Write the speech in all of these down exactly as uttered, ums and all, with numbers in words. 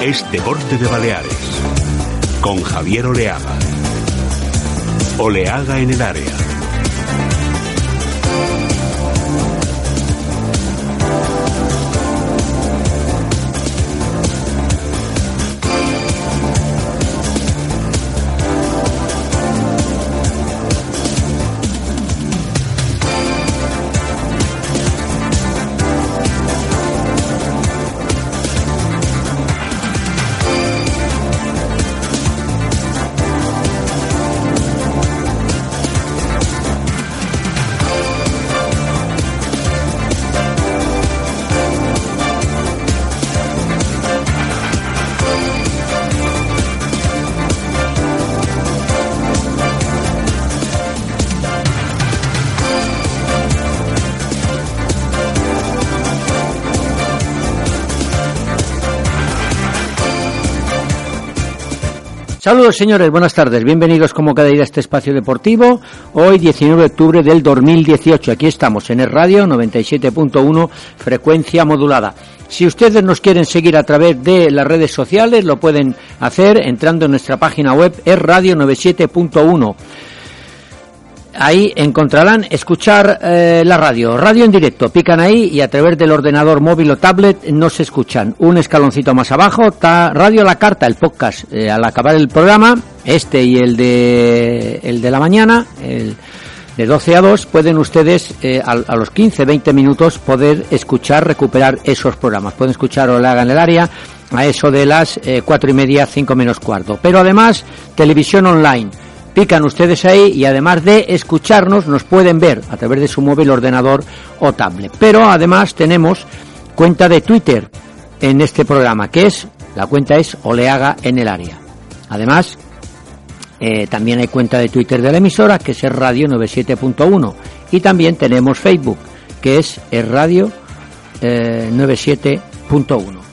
es Deporte de Baleares, con Javier Oleaga. Oleaga en el área. Saludos, señores, buenas tardes, bienvenidos como cada día a este espacio deportivo. Hoy diecinueve de octubre del dos mil dieciocho, aquí estamos en el radio noventa y siete punto uno, frecuencia modulada. Si ustedes nos quieren seguir a través de las redes sociales, lo pueden hacer entrando en nuestra página web, es radio noventa y siete punto uno. Ahí encontrarán escuchar eh, la radio, radio en directo, pican ahí y a través del ordenador móvil o tablet nos escuchan. Un escaloncito más abajo está Radio a la Carta, el podcast, eh, al acabar el programa, este y el de el de la mañana, el de doce a dos, pueden ustedes eh, a, a los quince, veinte minutos poder escuchar, recuperar esos programas. Pueden escuchar Oleaga en el área a eso de las eh, cuatro y media, cinco menos cuarto. Pero además, televisión online. Pican ustedes ahí y además de escucharnos nos pueden ver a través de su móvil, ordenador o tablet. Pero además tenemos cuenta de Twitter en este programa, que es, la cuenta es Oleaga en el área. Además, eh, también hay cuenta de Twitter de la emisora, que es el radio noventa y siete punto uno. Y también tenemos Facebook, que es el radio eh, noventa y siete punto uno.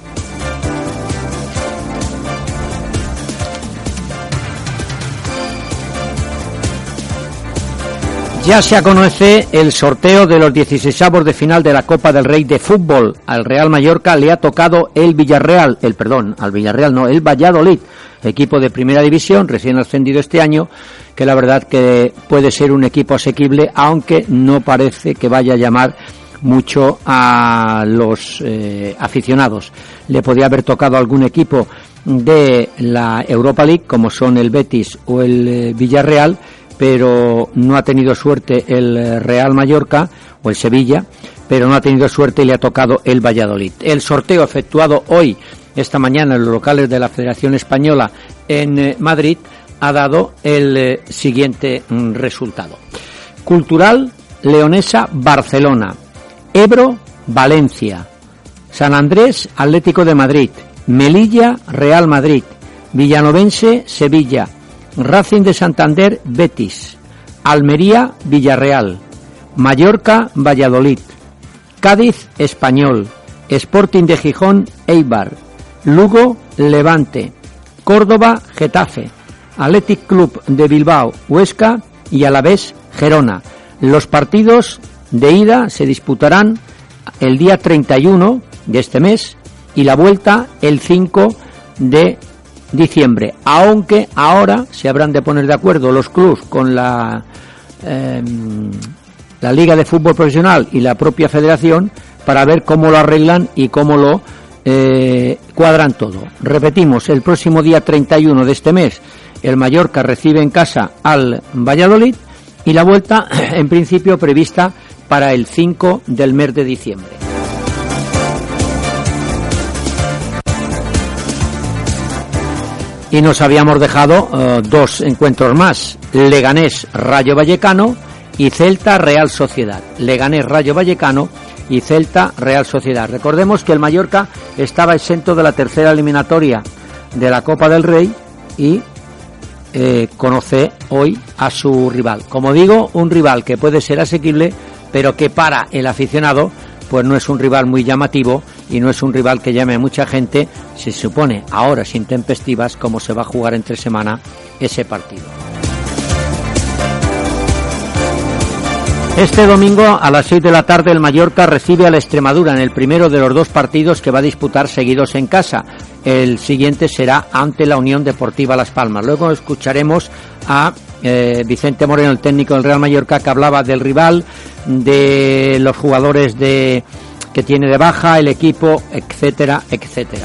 Ya se conoce el sorteo de los dieciseisavos de final de la Copa del Rey de fútbol. Al Real Mallorca le ha tocado el Villarreal, el perdón, al Villarreal no, el Valladolid, equipo de primera división, recién ascendido este año, que la verdad que puede ser un equipo asequible, aunque no parece que vaya a llamar mucho a los eh, aficionados. Le podría haber tocado algún equipo de la Europa League, como son el Betis o el eh, Villarreal, pero no ha tenido suerte el Real Mallorca o el Sevilla, pero no ha tenido suerte y le ha tocado el Valladolid. El sorteo efectuado hoy, esta mañana, en los locales de la Federación Española en eh, Madrid, ha dado el eh, siguiente mm, resultado. Cultural, Leonesa, Barcelona. Ebro, Valencia. San Andrés, Atlético de Madrid. Melilla, Real Madrid. Villanovense, Sevilla. Racing de Santander, Betis. Almería, Villarreal. Mallorca, Valladolid. Cádiz, Español. Sporting de Gijón, Eibar. Lugo, Levante. Córdoba, Getafe. Athletic Club de Bilbao, Huesca y Alavés, Gerona. Los partidos de ida se disputarán el día treinta y uno de este mes y la vuelta el cinco de diciembre, aunque ahora se habrán de poner de acuerdo los clubs con la eh, la Liga de Fútbol Profesional y la propia Federación para ver cómo lo arreglan y cómo lo eh, cuadran todo. Repetimos, el próximo día treinta y uno de este mes el Mallorca recibe en casa al Valladolid y la vuelta en principio prevista para el cinco del mes de diciembre. Y nos habíamos dejado uh, dos encuentros más, Leganés Rayo Vallecano y Celta Real Sociedad. Leganés Rayo Vallecano y Celta Real Sociedad. Recordemos que el Mallorca estaba exento de la tercera eliminatoria de la Copa del Rey y eh, conoce hoy a su rival. Como digo, un rival que puede ser asequible, pero que para el aficionado pues no es un rival muy llamativo y no es un rival que llame a mucha gente, se supone a horas intempestivas como se va a jugar entre semana ese partido. Este domingo a las seis de la tarde el Mallorca recibe a la Extremadura en el primero de los dos partidos que va a disputar seguidos en casa. el siguiente será ante la Unión Deportiva Las Palmas. Luego escucharemos a eh, Vicente Moreno, el técnico del Real Mallorca, que hablaba del rival, de los jugadores de que tiene de baja, el equipo, etcétera, etcétera.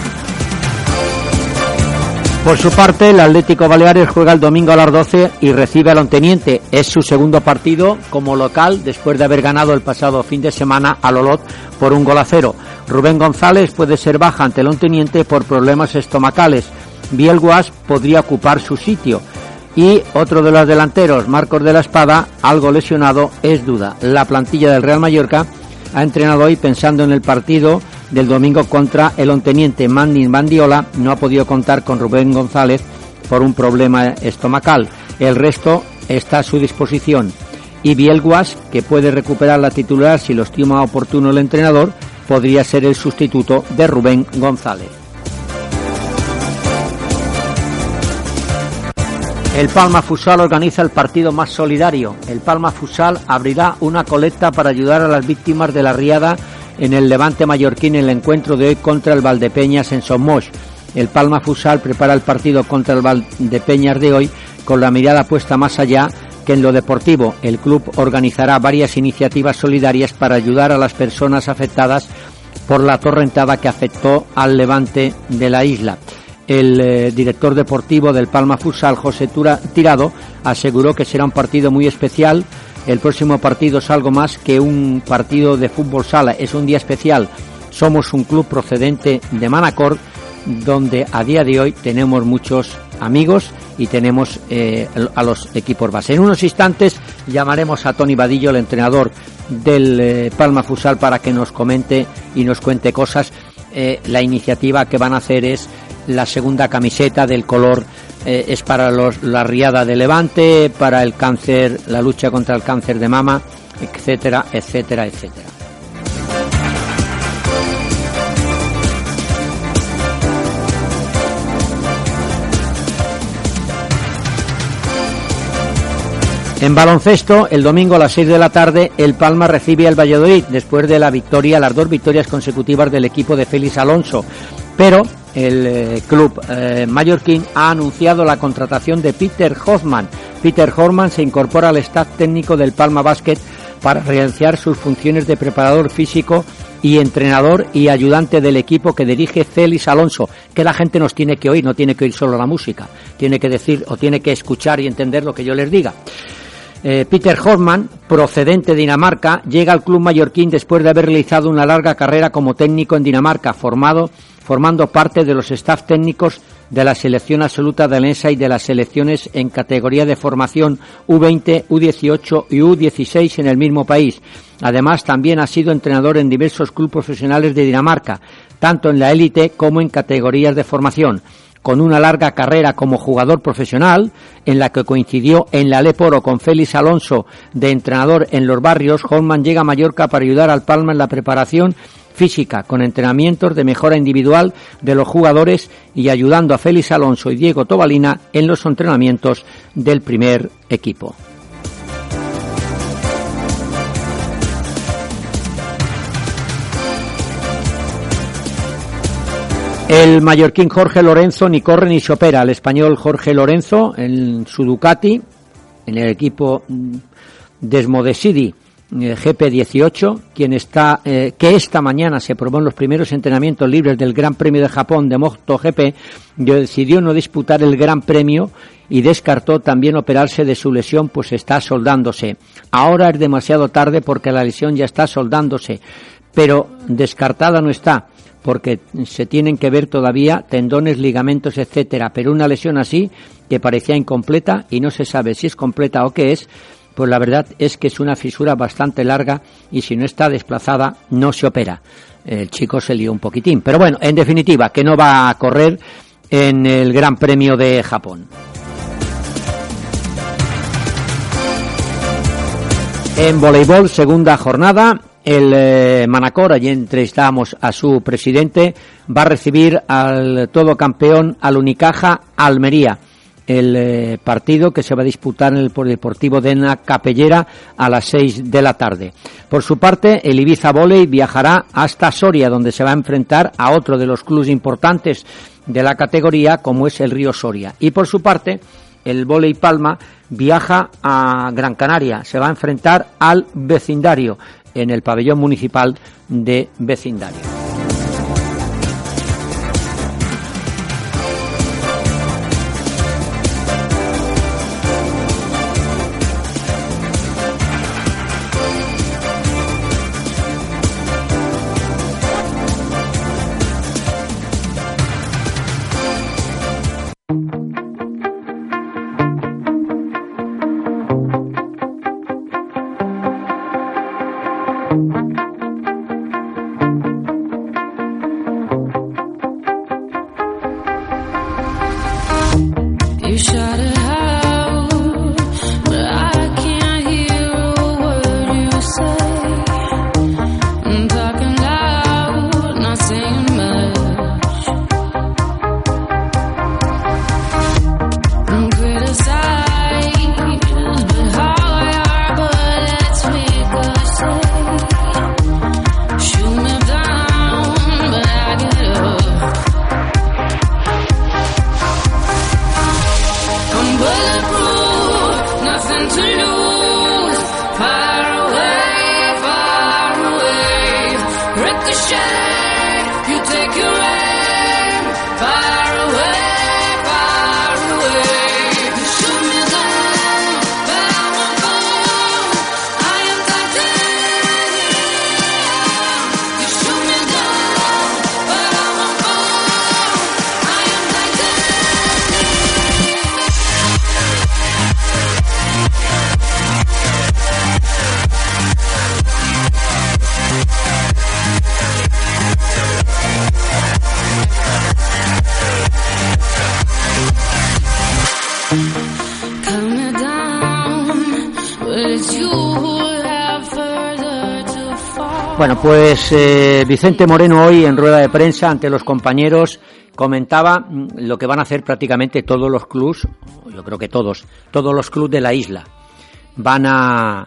Por su parte, el Atlético Baleares juega el domingo a las doce y recibe al Onteniente. Es su segundo partido como local después de haber ganado el pasado fin de semana al Olot por un gol a cero. Rubén González puede ser baja ante el Onteniente por problemas estomacales. Biel Guas podría ocupar su sitio. Y otro de los delanteros, Marcos de la Espada, algo lesionado, es duda. La plantilla del Real Mallorca ha entrenado hoy pensando en el partido del domingo contra el Onteniente. Manny Bandiola no ha podido contar con Rubén González por un problema estomacal. El resto está a su disposición. Y Biel Guas, que puede recuperar la titular si lo estima oportuno el entrenador, podría ser el sustituto de Rubén González. El Palma Futsal organiza el partido más solidario. El Palma Futsal abrirá una colecta para ayudar a las víctimas de la riada en el Levante mallorquín en el encuentro de hoy contra el Valdepeñas en Somos. El Palma Futsal prepara el partido contra el Valdepeñas de hoy con la mirada puesta más allá que en lo deportivo. El club organizará varias iniciativas solidarias para ayudar a las personas afectadas por la torrentada que afectó al Levante de la isla. El eh, director deportivo del Palma Futsal, José Tura, Tirado, aseguró que será un partido muy especial. El próximo partido es algo más que un partido de fútbol sala, es un día especial. Somos un club procedente de Manacor, donde a día de hoy tenemos muchos amigos y tenemos eh, a los equipos base. En unos instantes llamaremos a Tony Vadillo, el entrenador del eh, Palma Futsal, para que nos comente y nos cuente cosas. Eh, la iniciativa que van a hacer es la segunda camiseta del color, eh, es para los, la riada de Levante, para el cáncer, la lucha contra el cáncer de mama, etcétera, etcétera, etcétera. En baloncesto, el domingo a las seis de la tarde, el Palma recibe al Valladolid después de la victoria, las dos victorias consecutivas del equipo de Félix Alonso. Pero el eh, club eh, mallorquín ha anunciado la contratación de Peter Hoffman. Peter Hoffman se incorpora al staff técnico del Palma Basket para realizar sus funciones de preparador físico y entrenador y ayudante del equipo que dirige Félix Alonso, que la gente nos tiene que oír, no tiene que oír solo la música, tiene que decir o tiene que escuchar y entender lo que yo les diga. Eh, Peter Hoffman, procedente de Dinamarca, llega al club mallorquín después de haber realizado una larga carrera como técnico en Dinamarca, formado, formando parte de los staff técnicos de la selección absoluta danesa y de las selecciones en categoría de formación U veinte, U dieciocho y U dieciséis en el mismo país. Además, también ha sido entrenador en diversos clubes profesionales de Dinamarca, tanto en la élite como en categorías de formación. Con una larga carrera como jugador profesional, en la que coincidió en la Leporo con Félix Alonso de entrenador en los barrios, Hoffman llega a Mallorca para ayudar al Palma en la preparación física, con entrenamientos de mejora individual de los jugadores y ayudando a Félix Alonso y Diego Tobalina en los entrenamientos del primer equipo. El mallorquín Jorge Lorenzo ni corre ni se opera. El español Jorge Lorenzo en su Ducati, en el equipo Desmodesidi G P dieciocho, quien está, eh, que esta mañana se probó en los primeros entrenamientos libres del Gran Premio de Japón de MotoGP, decidió no disputar el Gran Premio y descartó también operarse de su lesión, pues está soldándose. Ahora es demasiado tarde porque la lesión ya está soldándose, pero descartada no está, porque se tienen que ver todavía tendones, ligamentos, etcétera, pero una lesión así, que parecía incompleta y no se sabe si es completa o qué es, pues la verdad es que es una fisura bastante larga y si no está desplazada no se opera. El chico se lió un poquitín, pero bueno, en definitiva, que no va a correr en el Gran Premio de Japón. En voleibol, segunda jornada, el eh, Manacor, allí entrevistamos a su presidente, va a recibir al todo campeón, al Unicaja Almería. el eh, partido que se va a disputar en el Polideportivo de la Capellera a las seis de la tarde. Por su parte, el Ibiza Volley viajará hasta Soria, donde se va a enfrentar a otro de los clubes importantes de la categoría, como es el Río Soria. Y por su parte, el Volley Palma viaja a Gran Canaria, se va a enfrentar al Vecindario en el pabellón municipal de Vecindario. Bueno, pues eh, Vicente Moreno hoy en rueda de prensa ante los compañeros comentaba lo que van a hacer prácticamente todos los clubs, yo creo que todos, todos los clubs de la isla. Van a,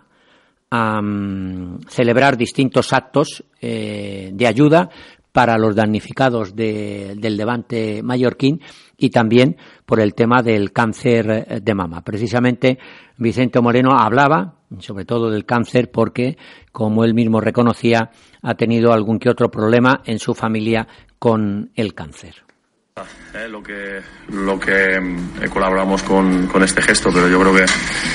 a um, celebrar distintos actos eh, de ayuda para los damnificados de, del Levante mallorquín y también por el tema del cáncer de mama. Precisamente Vicente Moreno hablaba sobre todo del cáncer porque, como él mismo reconocía, ha tenido algún que otro problema en su familia con el cáncer. Eh, lo que lo que eh, colaboramos con, con este gesto, pero yo creo que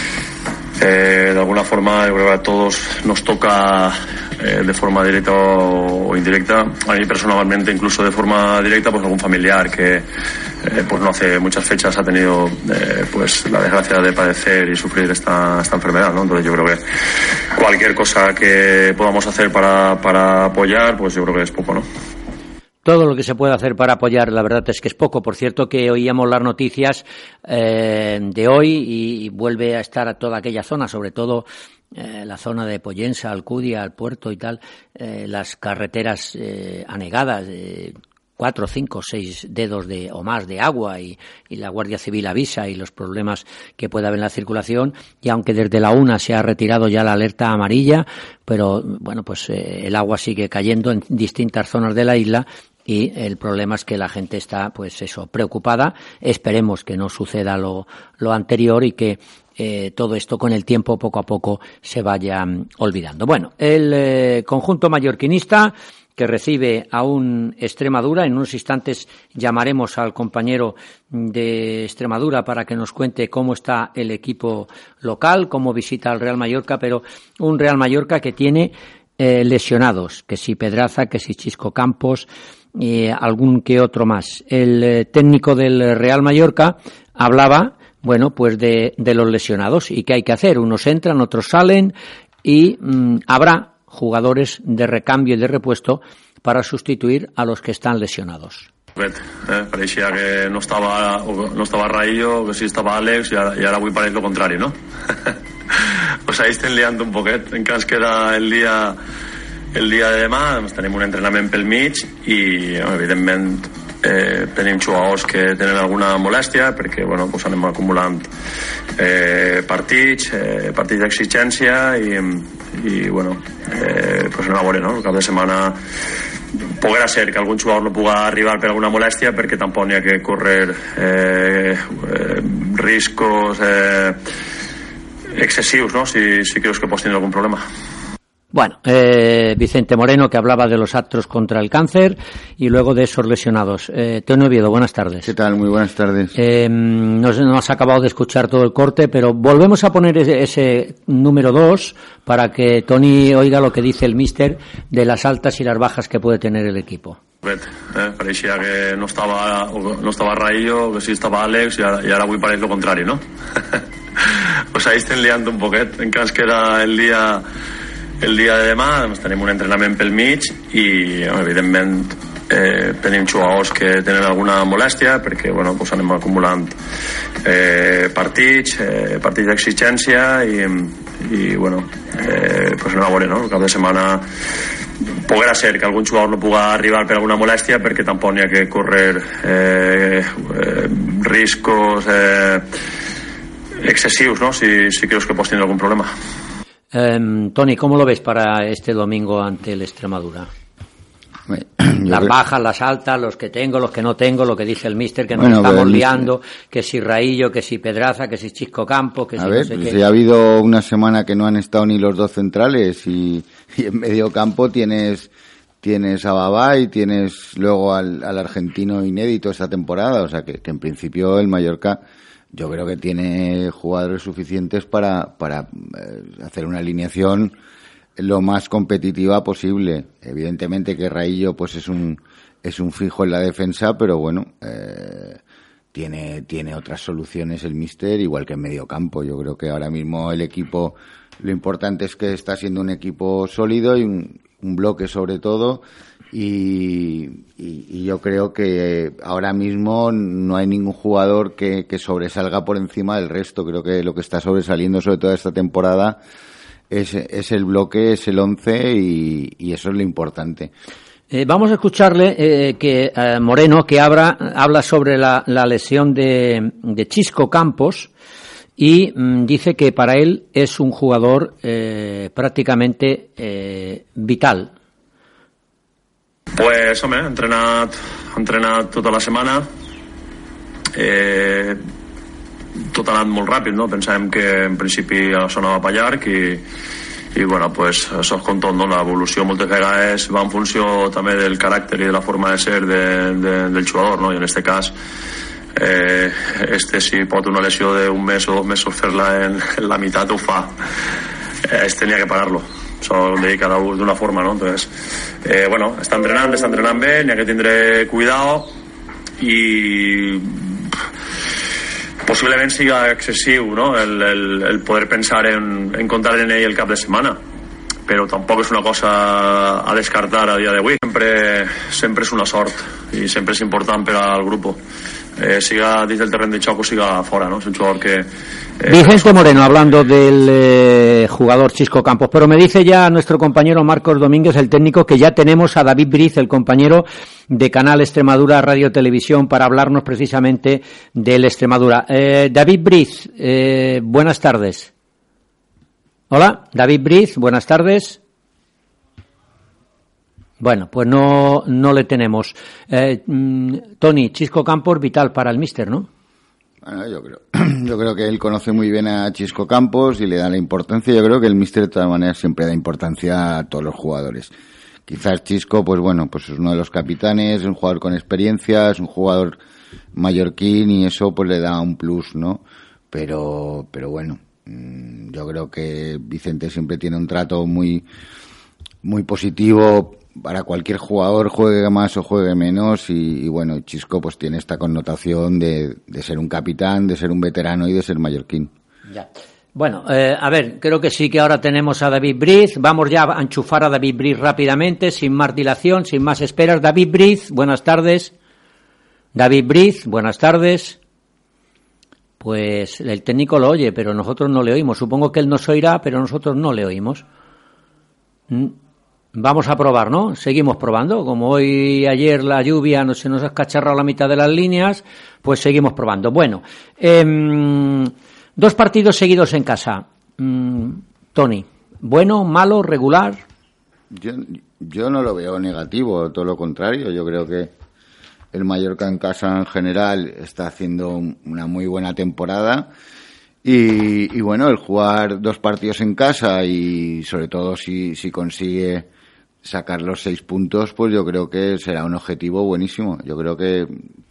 eh, de alguna forma yo creo que a todos nos toca eh, de forma directa o, o indirecta. A mí personalmente, incluso de forma directa, pues algún familiar que eh, pues no hace muchas fechas ha tenido eh, pues la desgracia de padecer y sufrir esta, esta enfermedad, ¿no? Entonces yo creo que cualquier cosa que podamos hacer para, para apoyar, pues yo creo que es poco, ¿no? Todo lo que se puede hacer para apoyar, la verdad es que es poco. Por cierto, que oíamos las noticias eh, de hoy y, y vuelve a estar a toda aquella zona, sobre todo eh, la zona de Pollensa, Alcudia, el puerto y tal, eh, las carreteras eh, anegadas, eh, cuatro, cinco, seis dedos de o más de agua y, y la Guardia Civil avisa y los problemas que puede haber en la circulación. Y aunque desde la una se ha retirado ya la alerta amarilla, pero bueno, pues eh, el agua sigue cayendo en distintas zonas de la isla. Y el problema es que la gente está, pues eso, preocupada. Esperemos que no suceda lo, lo anterior y que eh, todo esto con el tiempo, poco a poco, se vaya um, olvidando. Bueno, el eh, conjunto mallorquinista que recibe a un Extremadura. En unos instantes llamaremos al compañero de Extremadura para que nos cuente cómo está el equipo local, cómo visita al Real Mallorca, pero un Real Mallorca que tiene eh, lesionados, que si Pedraza, que si Chisco Campos, y algún que otro más. El eh, técnico del Real Mallorca hablaba, bueno, pues de, de los lesionados y qué hay que hacer. Unos entran, otros salen y mmm, habrá jugadores de recambio y de repuesto para sustituir a los que están lesionados. Eh, parecía que no estaba no estaba Raillo, que sí estaba Alex, y ara, i ara avui pareix lo contrari, no? Pues ahí estem liant un poquet, en cas queda el dia el dia de demà, tenim un entrenament pel mig i, evidentment, eh, tenim jugadors que tenen alguna molèstia perquè bueno, pues anem acumulant eh, partits, eh, partits d'exigència i, i bueno, eh, pues anem a veure, no? El cap de setmana poguera ser que algun jugador no puga arribar per alguna molèstia perquè tampoc n'hi ha que córrer eh, eh, riscos eh, excesius, ¿no? Si, si creus que pots tenir algun problema. Bueno, eh, Vicente Moreno, que hablaba de los actos contra el cáncer y luego de esos lesionados. Eh, Tony Oviedo, buenas tardes. ¿Qué tal? Muy buenas tardes. Eh, no, no has acabado de escuchar todo el corte, pero volvemos a poner ese, ese número dos para que Tony oiga lo que dice el míster de las altas y las bajas que puede tener el equipo. Eh, pareixia que no estava, no estava Raillo, que sí estava Àlex, i ara, i ara avui pareix el contrari, no? Pues ahí estem liant un poquet, en cas que era el dia, el dia de demà, doncs tenim un entrenament pel mig i, evidentment, eh, tenim jugadors que tenen alguna molèstia perquè, bueno, pues anem acumulant eh, partits, eh, partits d'exigència i, i, bueno, eh, pues anem a veure, no? El cap de setmana poguera ser que algun jugador no puga arribar per alguna molèstia perquè tampoc n'hi ha que córrer eh, eh, riscos eh, excesius, ¿no? Si, si creus que pots tenir algun problema. Eh, Tony, ¿cómo lo ves para este domingo ante el Extremadura? Bueno, las creo... bajas, las altas, los que tengo, los que no tengo, lo que dice el míster, que nos bueno, estamos el liando, mister... que si Raillo, que si Pedraza, que si Chisco Campos, que a si ver, no sé pues qué. ha habido una semana que no han estado ni los dos centrales y, y en medio campo tienes tienes a Babá y tienes luego al, al argentino inédito esta temporada, o sea que, que en principio el Mallorca yo creo que tiene jugadores suficientes para para eh, hacer una alineación lo más competitiva posible. Evidentemente que Raillo pues es un es un fijo en la defensa, pero bueno, eh, tiene tiene otras soluciones el míster, igual que en medio campo. Yo creo que ahora mismo el equipo, lo importante es que está siendo un equipo sólido y un, un bloque sobre todo, y, y, y yo creo que ahora mismo no hay ningún jugador que, que sobresalga por encima del resto. Creo que lo que está sobresaliendo sobre todo esta temporada es, es el bloque, es el once y, y eso es lo importante. Eh, vamos a escucharle eh, que eh, Moreno, que habla, habla sobre la, la lesión de, de Chisco Campos y mm, dice que para él es un jugador eh, prácticamente eh, vital. Pues, home, he entrenat, he entrenat tota la setmana, eh, tot ha anat molt ràpid, no? Pensàvem que en principi això anava per llarg i, i bueno, pues, això és com tot, no? L'evolució moltes vegades va en funció també del caràcter i de la forma de ser de, de, del jugador, no? I en este cas eh, este si pot una lesió d'un mes o dos mesos fer-la en, en la meitat ho fa, eh, este tenia que parar-lo. Això ho deia cada un d'una forma, no? Entonces, eh, bueno, està entrenant, està entrenant bé, n'hi ha que tindre cuidado i possiblement siga excessiu, no? El, el, el poder pensar en, en comptar en ell el cap de setmana, però tampoc és una cosa a descartar a dia d'avui. Sempre, sempre és una sort i sempre és important per al grup, eh, siga dins del terreny de xoc o siga fora, no? És un jugador que Eh, Vicente Moreno hablando del eh, jugador Chisco Campos, pero me dice ya nuestro compañero Marcos Domínguez, el técnico, que ya tenemos a David Briz, el compañero de Canal Extremadura Radio Televisión, para hablarnos precisamente del Extremadura. Eh, David Briz, eh, buenas tardes. Hola, David Briz, buenas tardes. Bueno, pues no no le tenemos. Eh, Tony, Chisco Campos, vital para el míster, ¿no? Bueno, yo creo, yo creo que él conoce muy bien a Chisco Campos y le da la importancia. Yo creo que el míster de todas maneras siempre da importancia a todos los jugadores. Quizás Chisco, pues bueno, pues es uno de los capitanes, es un jugador con experiencia, es un jugador mallorquín y eso pues le da un plus, ¿no? Pero, pero bueno, yo creo que Vicente siempre tiene un trato muy, muy positivo para cualquier jugador, juegue más o juegue menos, y, y bueno, Chisco pues tiene esta connotación de, de ser un capitán, de ser un veterano y de ser mallorquín. Ya. Bueno, eh, a ver, creo que sí que ahora tenemos a David Briz. Vamos ya a enchufar a David Briz rápidamente, sin más dilación, sin más esperas. David Briz, buenas tardes. David Briz, buenas tardes. Pues el técnico lo oye, pero nosotros no le oímos. Supongo que él nos oirá, pero nosotros no le oímos. Vamos a probar, ¿no? Seguimos probando. Como hoy, ayer, la lluvia no se nos ha escacharrado la mitad de las líneas, pues seguimos probando. Bueno, eh, dos partidos seguidos en casa. Mm, Tony, ¿bueno, malo, regular? Yo, yo no lo veo negativo, todo lo contrario. Yo creo que el Mallorca en casa en general está haciendo una muy buena temporada. Y, y bueno, el jugar dos partidos en casa y sobre todo si, si consigue sacar los seis puntos, pues yo creo que será un objetivo buenísimo. Yo creo que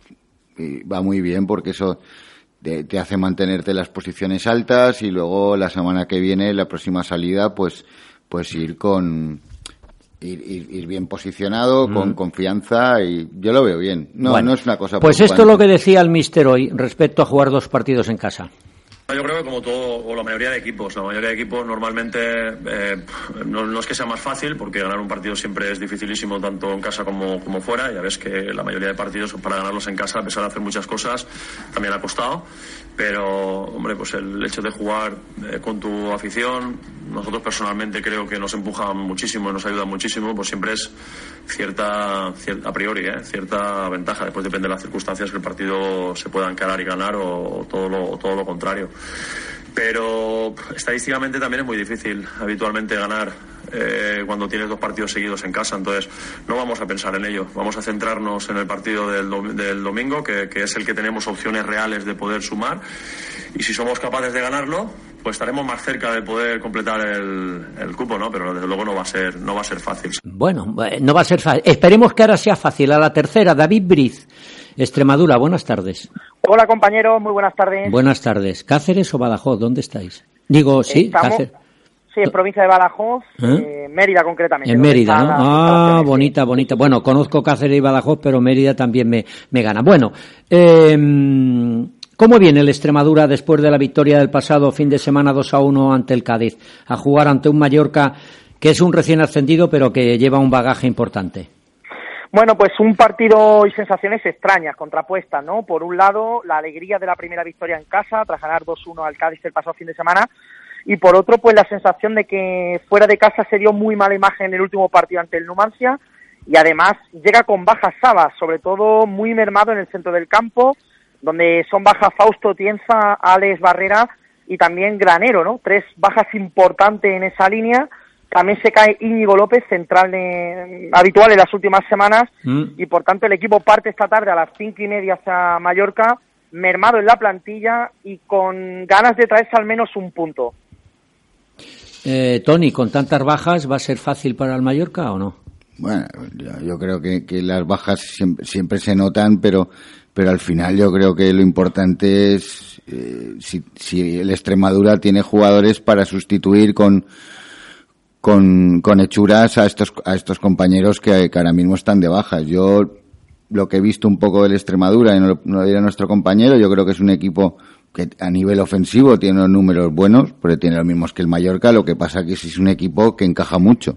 va muy bien porque eso te, te hace mantenerte las posiciones altas y luego la semana que viene, la próxima salida, pues, pues ir con... Ir, ir, ir bien posicionado, mm. con confianza, y yo lo veo bien. No, bueno, no es una cosa pues esto es lo que decía el míster hoy respecto a jugar dos partidos en casa. Yo creo que como todo, o la mayoría de equipos, la mayoría de equipos normalmente eh, no, no es que sea más fácil, porque ganar un partido siempre es dificilísimo, tanto en casa como, como fuera. Ya ves que la mayoría de partidos, para ganarlos en casa, a pesar de hacer muchas cosas, también ha costado. Pero, hombre, pues el hecho de jugar eh, con tu afición, nosotros personalmente creo que nos empuja muchísimo y nos ayuda muchísimo, pues siempre es cierta, cierta a priori, ¿eh? cierta ventaja. Después depende de las circunstancias que el partido se pueda encarar y ganar, o, o todo lo, o todo lo contrario. Pero estadísticamente también es muy difícil habitualmente ganar eh, cuando tienes dos partidos seguidos en casa. Entonces no vamos a pensar en ello, vamos a centrarnos en el partido del, do- del domingo, que, que es el que tenemos opciones reales de poder sumar, y si somos capaces de ganarlo, pues estaremos más cerca de poder completar el, el cupo, ¿no? Pero desde luego no va a ser no va a ser fácil. Bueno, no va a ser fácil. Esperemos que ahora sea fácil. A la tercera, David Briz, Extremadura, buenas tardes. Hola, compañeros, muy buenas tardes. Buenas tardes. ¿Cáceres o Badajoz? ¿Dónde estáis? Digo, sí, Estamos, Cáceres. Sí, en provincia de Badajoz, ¿Eh? eh, Mérida concretamente. En Mérida, ¿no? Ah, bonita, sí. bonita. Bueno, conozco Cáceres y Badajoz, pero Mérida también me, me gana. Bueno, eh, ¿cómo viene el Extremadura después de la victoria del pasado fin de semana dos a uno ante el Cádiz? A jugar ante un Mallorca que es un recién ascendido, pero que lleva un bagaje importante. Bueno, pues un partido y sensaciones extrañas, contrapuestas, ¿no? Por un lado, la alegría de la primera victoria en casa, tras ganar dos uno al Cádiz el pasado fin de semana, y por otro, pues la sensación de que fuera de casa se dio muy mala imagen en el último partido ante el Numancia, y además llega con bajas Sabas, sobre todo muy mermado en el centro del campo, donde son bajas Fausto Tienza, Alex Barrera y también Granero, ¿no? Tres bajas importantes en esa línea. También se cae Íñigo López, central de, habitual en las últimas semanas, mm. y por tanto el equipo parte esta tarde a las cinco y media hacia Mallorca, mermado en la plantilla y con ganas de traerse al menos un punto. Eh, Tony, ¿con tantas bajas va a ser fácil para el Mallorca o no? Bueno, yo, yo creo que, que las bajas siempre, siempre se notan, pero pero al final yo creo que lo importante es eh, si, si el Extremadura tiene jugadores para sustituir con con, con hechuras a estos a estos compañeros que, que ahora mismo están de bajas. Yo lo que he visto un poco del Extremadura, y no lo, no lo dirá nuestro compañero, yo creo que es un equipo que a nivel ofensivo tiene unos números buenos, pero tiene los mismos que el Mallorca. Lo que pasa que es un equipo que encaja mucho.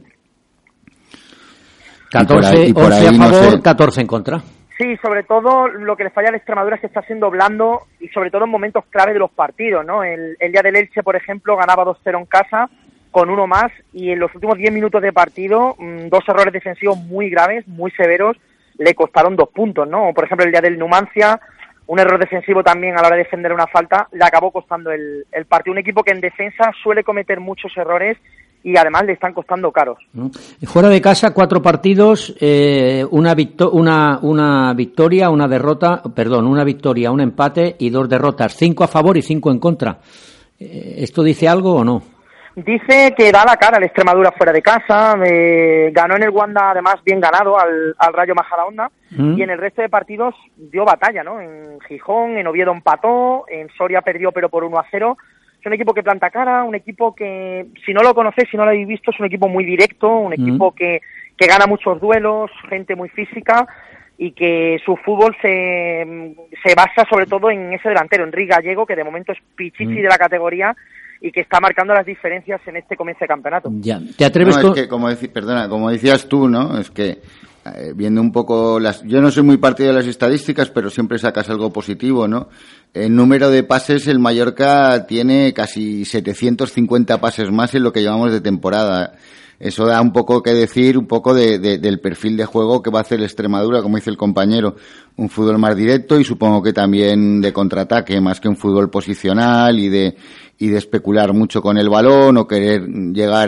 catorce, y por ahí, once a favor, no sé, catorce en contra. Sí, sobre todo lo que le falla a la Extremadura es que está siendo blando, y sobre todo en momentos clave de los partidos, ¿no? El, el día del Elche, por ejemplo, ganaba dos cero en casa, con uno más, y en los últimos diez minutos de partido, mmm, dos errores defensivos muy graves, muy severos, le costaron dos puntos, ¿no? O por ejemplo, el día del Numancia, un error defensivo también a la hora de defender una falta, le acabó costando el, el partido. Un equipo que en defensa suele cometer muchos errores y además le están costando caros. Fuera de casa, cuatro partidos, eh, una, victo- una, una victoria, una derrota, perdón, una victoria, un empate y dos derrotas, cinco a favor y cinco en contra. Eh, ¿Esto dice algo o no? Dice que da la cara al Extremadura fuera de casa, eh, ganó en el Wanda además bien ganado al, al Rayo Majadahonda, mm. y en el resto de partidos dio batalla, ¿no? En Gijón, en Oviedo empató, en Soria perdió pero por uno a cero. Es un equipo que planta cara, un equipo que, si no lo conocéis, si no lo habéis visto, es un equipo muy directo, un equipo mm. que, que gana muchos duelos, gente muy física, y que su fútbol se, se basa sobre todo en ese delantero, Enrique Gallego, que de momento es pichichi mm. de la categoría, y que está marcando las diferencias en este comienzo de campeonato. Ya, ¿te atreves no, tú? Es que, como deci- perdona, como decías tú, ¿no? Es que eh, viendo un poco las, yo no soy muy partidario de las estadísticas, pero siempre sacas algo positivo, ¿no? El número de pases, el Mallorca tiene casi setecientos cincuenta pases más en lo que llevamos de temporada. eso da un poco que decir, un poco de, de, del perfil de juego que va a hacer Extremadura, como dice el compañero, un fútbol más directo y supongo que también de contraataque, más que un fútbol posicional y de y de especular mucho con el balón o querer llegar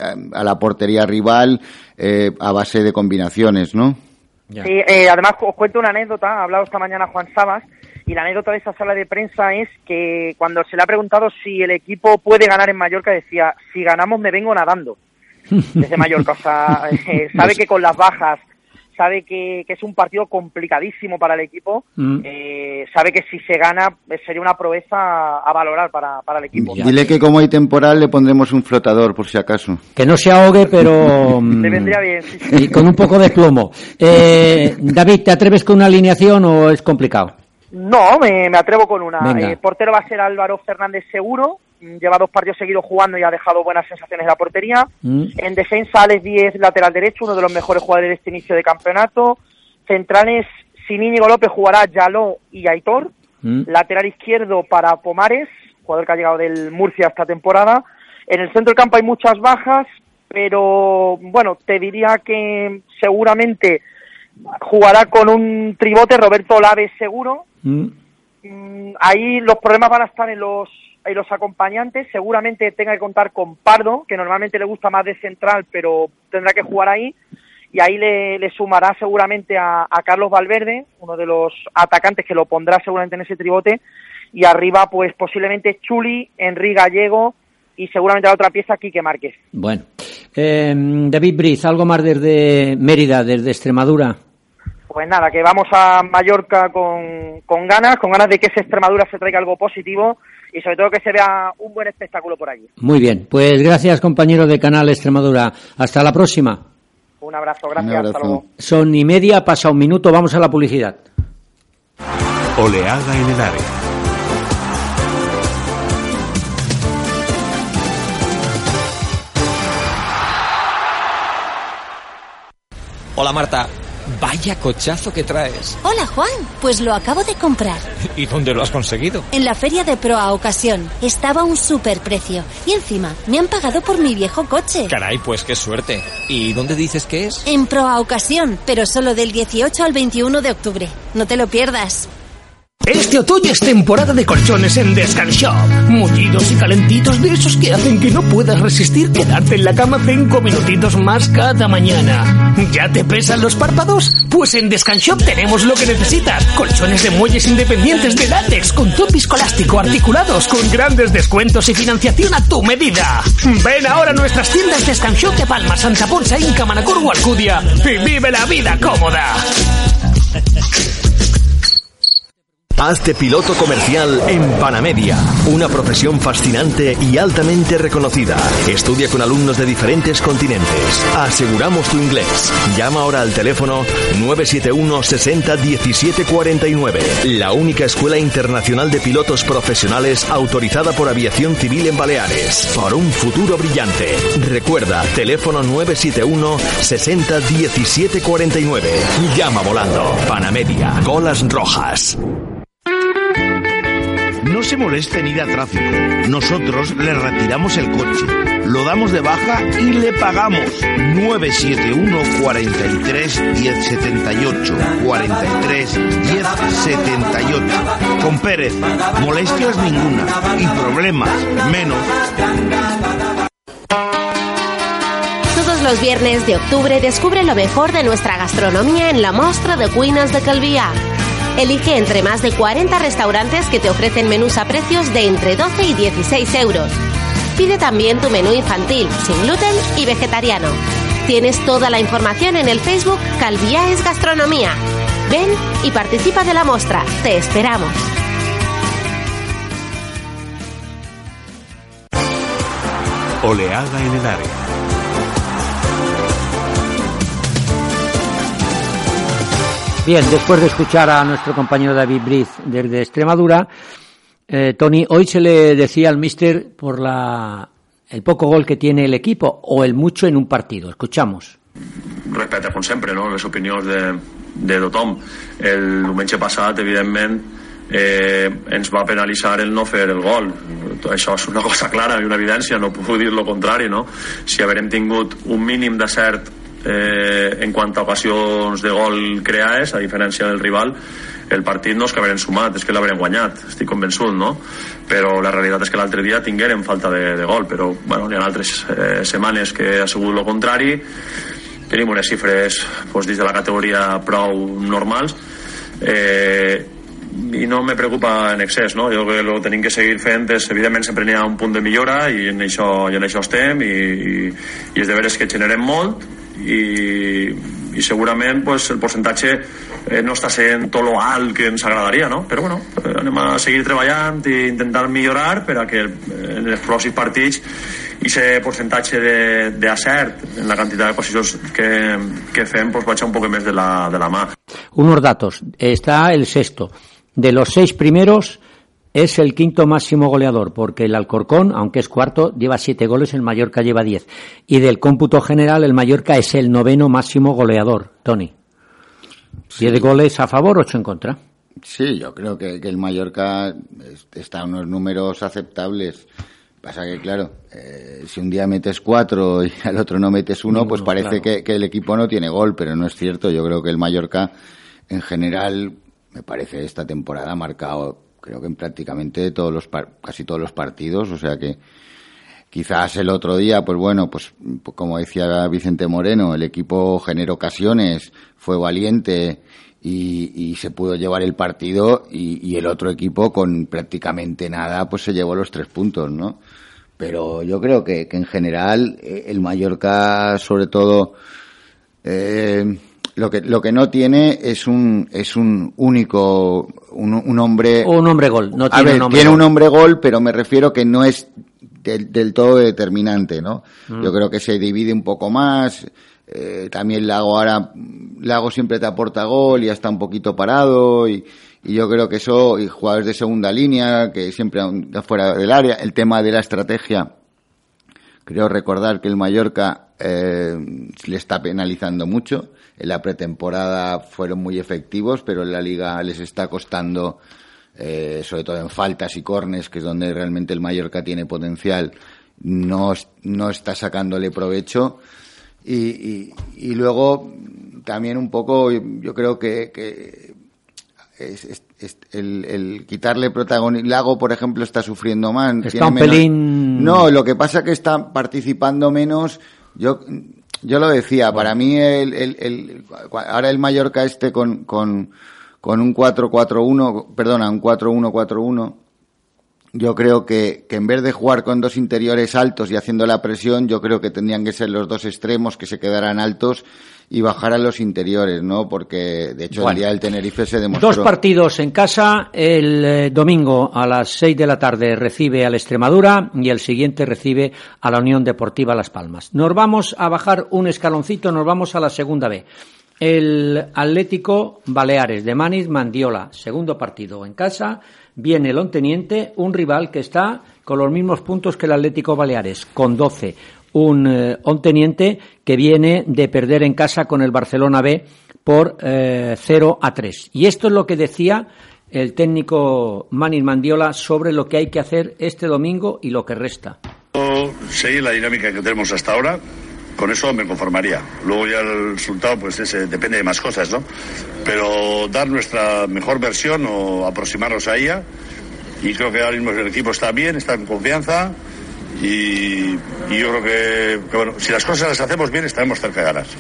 a la portería rival eh, a base de combinaciones, ¿no? Ya. Sí, eh, además os cuento una anécdota, ha hablado esta mañana Juan Sabas, y la anécdota de esa sala de prensa es que cuando se le ha preguntado si el equipo puede ganar en Mallorca, decía, si ganamos me vengo nadando desde Mallorca. O sea, eh, sabe que con las bajas, sabe que, que es un partido complicadísimo para el equipo, mm. eh, sabe que si se gana sería una proeza a valorar para, para el equipo. Dile que como hay temporal le pondremos un flotador por si acaso. Que no se ahogue, pero... Le vendría bien. Sí, sí. Y con un poco de plomo. Eh, David, ¿te atreves con una alineación o es complicado? No, me, me atrevo con una. Eh, portero va a ser Álvaro Fernández seguro. Lleva dos partidos seguidos jugando y ha dejado buenas sensaciones en la portería. Mm. En defensa, Alex Díez, lateral derecho, uno de los mejores jugadores de este inicio de campeonato. Centrales, sin Íñigo López jugará Yaló y Aitor. Mm. Lateral izquierdo para Pomares, jugador que ha llegado del Murcia esta temporada. En el centro del campo hay muchas bajas, pero bueno, te diría que seguramente jugará con un tribote, Roberto Olaves seguro. Mm. Mm, ahí los problemas van a estar en los y los acompañantes. Seguramente tenga que contar con Pardo, que normalmente le gusta más de central, pero tendrá que jugar ahí, y ahí le, le sumará seguramente a, a Carlos Valverde, uno de los atacantes que lo pondrá seguramente en ese tribote, y arriba pues posiblemente Chuli, Henry Gallego y seguramente la otra pieza Quique Márquez. Bueno, eh, David Briz, algo más desde Mérida, desde Extremadura. Pues nada, que vamos a Mallorca con, con ganas, con ganas de que esa Extremadura se traiga algo positivo y sobre todo que se vea un buen espectáculo por allí. Muy bien, pues gracias compañeros de Canal Extremadura. Hasta la próxima. Un abrazo, gracias, un abrazo. Hasta luego. Son y media, pasa un minuto, vamos a la publicidad. Oleada en el área. Hola Marta, vaya cochazo que traes. Hola Juan, pues lo acabo de comprar. ¿Y dónde lo has conseguido? En la feria de Proa Ocasión, estaba a un superprecio. Y encima, me han pagado por mi viejo coche. Caray, pues qué suerte. ¿Y dónde dices que es? En Proa Ocasión, pero solo del dieciocho al veintiuno de octubre. No te lo pierdas. Este otoño es temporada de colchones en Descanshop. Mullidos y calentitos, de esos que hacen que no puedas resistir quedarte en la cama cinco minutitos más cada mañana. ¿Ya te pesan los párpados? Pues en Descanshop tenemos lo que necesitas. Colchones de muelles independientes de látex con top viscoelástico articulados con grandes descuentos y financiación a tu medida. Ven ahora a nuestras tiendas Descanshop de Palma, Santa Ponsa, Inca, Manacor o Alcudia y vive la vida cómoda. Hazte piloto comercial en Panamedia, una profesión fascinante y altamente reconocida. Estudia con alumnos de diferentes continentes. Aseguramos tu inglés. Llama ahora al teléfono nueve siete uno sesenta diecisiete cuarenta y nueve. La única escuela internacional de pilotos profesionales autorizada por Aviación Civil en Baleares. Por un futuro brillante. Recuerda, teléfono nueve siete uno sesenta diecisiete cuarenta y nueve. Llama volando. Panamedia, colas rojas. No se moleste en ir a tráfico. Nosotros le retiramos el coche, lo damos de baja y le pagamos. nueve siete uno cuarenta y tres diez setenta y ocho. cuarenta y tres diez setenta y ocho. Con Pérez, molestias ninguna y problemas menos. Todos los viernes de octubre descubre lo mejor de nuestra gastronomía en la Mostra de Cuinas de Calviá. Elige entre más de cuarenta restaurantes que te ofrecen menús a precios de entre doce y dieciséis euros. Pide también tu menú infantil, sin gluten y vegetariano. Tienes toda la información en el Facebook Calviá es Gastronomía. Ven y participa de la mostra. Te esperamos. Oleada en el área. Bien, después de escuchar a nuestro compañero David Briz desde Extremadura, eh, Tony, hoy se le decía al míster por la el poco gol que tiene el equipo o el mucho en un partido. Escuchamos. Respecte, com sempre, no? les opinions de, de tothom. El diumenge passat, evidentment, eh, ens va penalitzar el no fer el gol. Això és una cosa clara i una evidència, no puc dir lo contrari, no? Si haguérem tingut un mínim d'acert eh, en quant a ocasions de gol creades, a diferència del rival, el partit no és que haguérem sumat, és que l'haguérem guanyat, estic convençut, no? Però la realitat és que l'altre dia tinguérem falta de, de gol, però bueno, hi ha altres eh, setmanes que ha sigut el contrari. Tenim unes xifres pues, dins de la categoria prou normals, eh, i no me preocupa en excés, no? Jo que el que tenim que seguir fent és, evidentment sempre n'hi ha un punt de millora i en això, i en això estem i, i, i és de veres que generem molt i, i segurament pues, el percentatge eh, no està sent tot lo alt que ens agradaria, no? Però bueno, eh, anem a seguir treballant i intentar millorar per a que en els pròxims partits ese percentatge d'acert en la quantitat de posicions que, que fem pues, vagi un poc més de la, de la mà. Unos datos. Está el sexto. De los seis primeros es el quinto máximo goleador, porque el Alcorcón, aunque es cuarto, lleva siete goles, el Mallorca lleva diez. Y del cómputo general, el Mallorca es el noveno máximo goleador. Tony. Sí. Diez goles a favor, ocho en contra. Sí, yo creo que, que el Mallorca está en unos números aceptables. Pasa que, claro, eh, si un día metes cuatro y al otro no metes uno, no, pues parece claro. que, que el equipo no tiene gol, pero no es cierto. Yo creo que el Mallorca, en general, me parece esta temporada ha marcado, creo que en prácticamente todos los casi todos los partidos, o sea que quizás el otro día, pues bueno, pues como decía Vicente Moreno, el equipo generó ocasiones, fue valiente y, y se pudo llevar el partido y, y el otro equipo con prácticamente nada, pues se llevó los tres puntos, ¿no? Pero yo creo que, que en general el Mallorca, sobre todo, eh, Lo que lo que no tiene es un es un único un, un hombre un hombre gol no tiene a ver, un hombre tiene gol. un hombre gol, pero me refiero que no es del, del todo determinante, ¿no? Mm. Yo creo que se divide un poco más. Eh, también Lago ahora Lago siempre te aporta gol y ya está un poquito parado y, y yo creo que eso, y jugadores de segunda línea que siempre fuera del área, el tema de la estrategia. Creo recordar que el Mallorca eh, le está penalizando mucho. En la pretemporada fueron muy efectivos, pero en la Liga les está costando, eh, sobre todo en faltas y córners, que es donde realmente el Mallorca tiene potencial, no, no está sacándole provecho. Y, y, y luego también un poco, yo creo que, que es, es, es el, el quitarle protagonismo. Lago, por ejemplo, está sufriendo más. Está tiene un menos... pelín... No, lo que pasa es que está participando menos. Yo yo lo decía, para mí el, el, el ahora el Mallorca este con con con un cuatro cuatro uno, perdona, un cuatro uno cuatro uno, yo creo que que en vez de jugar con dos interiores altos y haciendo la presión, yo creo que tendrían que ser los dos extremos que se quedaran altos y bajar a los interiores, ¿no? Porque, de hecho, bueno, el día del Tenerife se demostró... Dos partidos en casa. El eh, domingo a las seis de la tarde recibe al Extremadura y el siguiente recibe a la Unión Deportiva Las Palmas. Nos vamos a bajar un escaloncito, nos vamos a la segunda B. El Atlético Baleares de Maniz Mandiola, segundo partido en casa. Viene el Onteniente, un rival que está con los mismos puntos que el Atlético Baleares, con doce. Un eh, Onteniente que viene de perder en casa con el Barcelona B por eh, cero a tres. Y esto es lo que decía el técnico Maniz Mandiola sobre lo que hay que hacer este domingo y lo que resta. Seguir la dinámica que tenemos hasta ahora, con eso me conformaría. Luego ya el resultado pues ese, depende de más cosas, ¿no? Pero dar nuestra mejor versión o aproximarnos a ella, y creo que ahora mismo el equipo está bien, está en confianza. Y, y yo creo que, que, bueno, si las cosas las hacemos bien, estaremos cerca de ganar.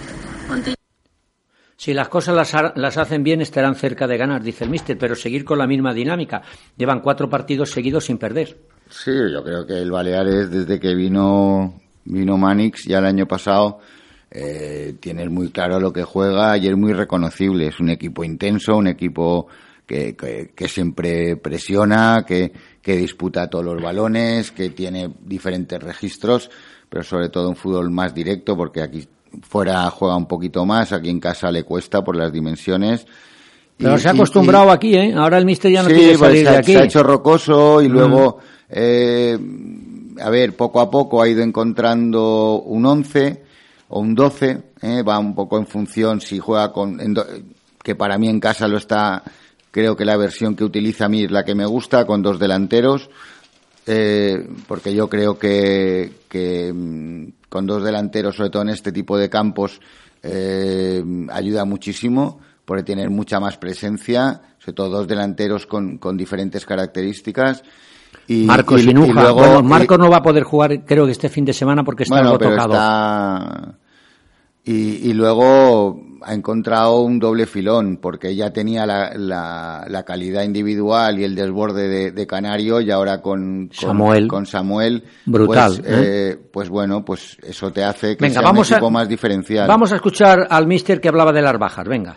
Si las cosas las, las hacen bien, estarán cerca de ganar, dice el míster, pero seguir con la misma dinámica. Llevan cuatro partidos seguidos sin perder. Sí, yo creo que el Baleares, desde que vino vino Manix ya el año pasado, eh, tiene muy claro lo que juega y es muy reconocible. Es un equipo intenso, un equipo que, que, que siempre presiona, que, que disputa todos los balones, que tiene diferentes registros, pero sobre todo un fútbol más directo, porque aquí fuera juega un poquito más, aquí en casa le cuesta por las dimensiones. Pero y, se ha acostumbrado y, y, aquí, ¿eh? Ahora el míster ya no sí, quiere salir pues de aquí. Se ha hecho rocoso y mm. luego, eh, a ver, poco a poco ha ido encontrando un once o un doce, eh, va un poco en función si juega con, en do, que para mí en casa lo está creo que la versión que utiliza a mí es la que me gusta, con dos delanteros, eh, porque yo creo que, que con dos delanteros, sobre todo en este tipo de campos, eh, ayuda muchísimo, porque tienen mucha más presencia, sobre todo dos delanteros con, con diferentes características. Y, Marcos y, Inuja. y luego, bueno, Marcos y, no va a poder jugar, creo que este fin de semana, porque está bueno, algo pero tocado. Está... Y, y luego ha encontrado un doble filón, porque ya tenía la, la, la calidad individual y el desborde de, de Canario, y ahora con, con Samuel, con Samuel brutal, pues, ¿eh? eh, pues bueno, pues eso te hace que venga, sea vamos un equipo a, más diferencial. Vamos a escuchar al míster que hablaba de las bajas, venga.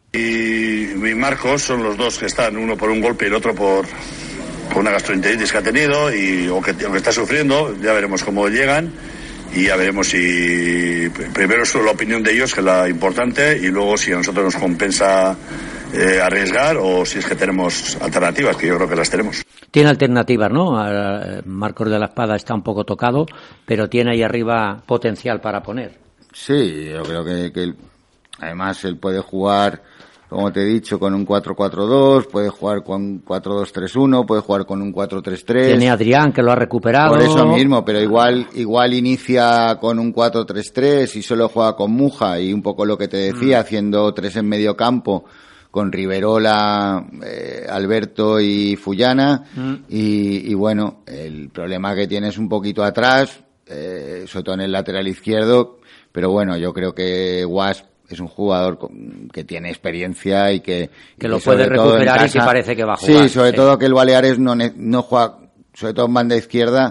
Y mi Marcos son los dos que están, uno por un golpe y el otro por, por una gastroenteritis que ha tenido y o que, o que está sufriendo. Ya veremos cómo llegan y ya veremos si primero es la opinión de ellos, que es la importante, y luego si a nosotros nos compensa eh, arriesgar o si es que tenemos alternativas, que yo creo que las tenemos. Tiene alternativas, ¿no? Marcos de la Espada está un poco tocado, pero tiene ahí arriba potencial para poner. Sí, yo creo que, que además él puede jugar, como te he dicho, con un cuatro cuatro dos, puede jugar con cuatro dos tres uno, puede jugar con un cuatro tres tres. Tiene a Adrián, que lo ha recuperado. Por eso mismo, pero igual igual inicia con un cuatro tres tres y solo juega con Muja, y un poco lo que te decía, mm. haciendo tres en medio campo, con Riverola, eh, Alberto y Fullana, mm. y, y bueno, el problema que tiene es un poquito atrás, eh, sobre todo en el lateral izquierdo, pero bueno, yo creo que Guas es un jugador que tiene experiencia y que... Que lo puede recuperar y que parece que va a jugar. Sí, sobre sí. todo que el Baleares no, no juega, sobre todo en banda izquierda,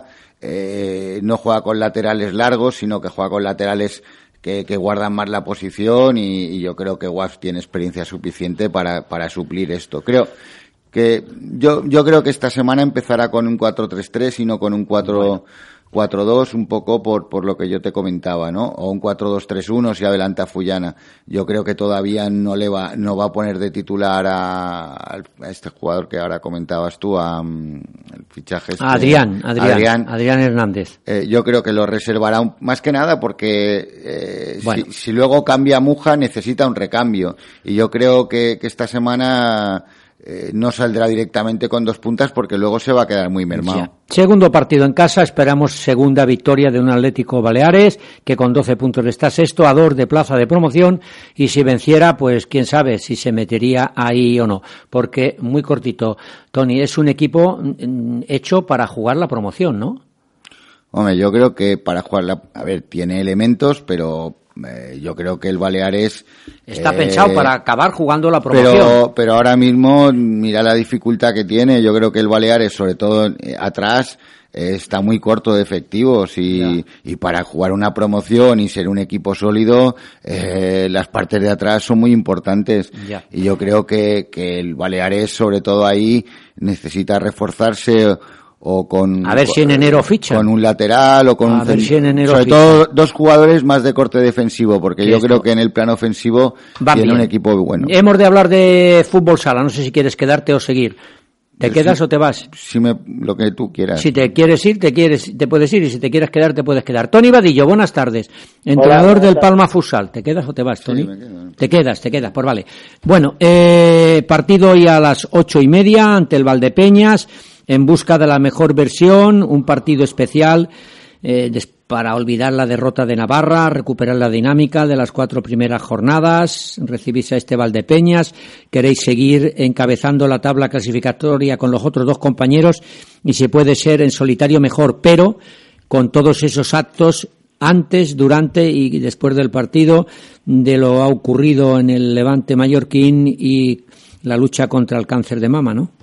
eh, no juega con laterales largos, sino que juega con laterales que, que guardan más la posición, y, y yo creo que Guas tiene experiencia suficiente para, para suplir esto. Creo que yo, yo creo que esta semana empezará con un cuatro tres tres y no con un cuatro cuatro dos, un poco por por lo que yo te comentaba, ¿no? O un cuatro dos tres uno si adelanta Fullana. Yo creo que todavía no le va no va a poner de titular a, a este jugador que ahora comentabas tú, a, a el fichaje este, Adrián, Adrián, Adrián, Adrián Hernández. Eh, yo creo que lo reservará un, más que nada porque eh, bueno. si, si luego cambia Muja necesita un recambio, y yo creo que, que esta semana Eh, no saldrá directamente con dos puntas porque luego se va a quedar muy mermado. Ya. Segundo partido en casa, esperamos segunda victoria de un Atlético Baleares que con doce puntos está sexto, a dos de plaza de promoción, y si venciera, pues quién sabe si se metería ahí o no, porque muy cortito, Tony, es un equipo hecho para jugar la promoción, ¿no? Hombre, yo creo que para jugar la... A ver, tiene elementos, pero... Eh, yo creo que el Baleares está eh, pensado para acabar jugando la promoción. Pero, pero ahora mismo, mira la dificultad que tiene. Yo creo que el Baleares, sobre todo eh, atrás, eh, está muy corto de efectivos, y, y para jugar una promoción y ser un equipo sólido, eh, las partes de atrás son muy importantes. Ya. Y yo creo que, que el Baleares, sobre todo ahí, necesita reforzarse. O con, a ver si en enero ficha. Con un lateral o con a un... ver si en enero sobre ficha. todo dos jugadores más de corte defensivo, porque yo esto? creo que en el plano ofensivo Va tiene bien. un equipo bueno. Hemos de hablar de fútbol sala, no sé si quieres quedarte o seguir. ¿Te Yo quedas sí, o te vas? Si me, lo que tú quieras. Si te quieres ir, te quieres, te puedes ir, y si te quieres quedar, te puedes quedar. Tony Vadillo, buenas tardes. Entrenador Hola, del Palma Futsal. ¿Te quedas o te vas, Tony? Sí, me quedo. Te quedas, te quedas, pues vale. Bueno, eh, partido hoy a las ocho y media ante el Valdepeñas, en busca de la mejor versión, un partido especial eh, para olvidar la derrota de Navarra, recuperar la dinámica de las cuatro primeras jornadas, recibirse a este Valdepeñas, queréis seguir encabezando la tabla clasificatoria con los otros dos compañeros, y si puede ser en solitario mejor, pero con todos esos actos antes, durante y después del partido, de lo ha ocurrido en el Levante mallorquín y la lucha contra el cáncer de mama, ¿no?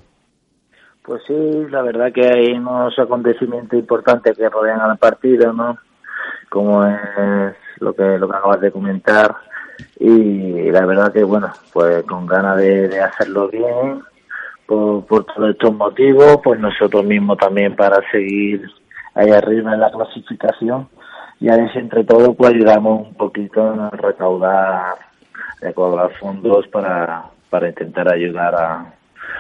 Pues sí, la verdad que hay unos acontecimientos importantes que rodean al partido, ¿no? Como es lo que lo que acabas de comentar, y la verdad que bueno, pues con ganas de, de hacerlo bien por, por todos estos motivos, pues nosotros mismos también para seguir ahí arriba en la clasificación, y a ver si entre todos pues ayudamos un poquito a recaudar, recaudar fondos para para intentar ayudar a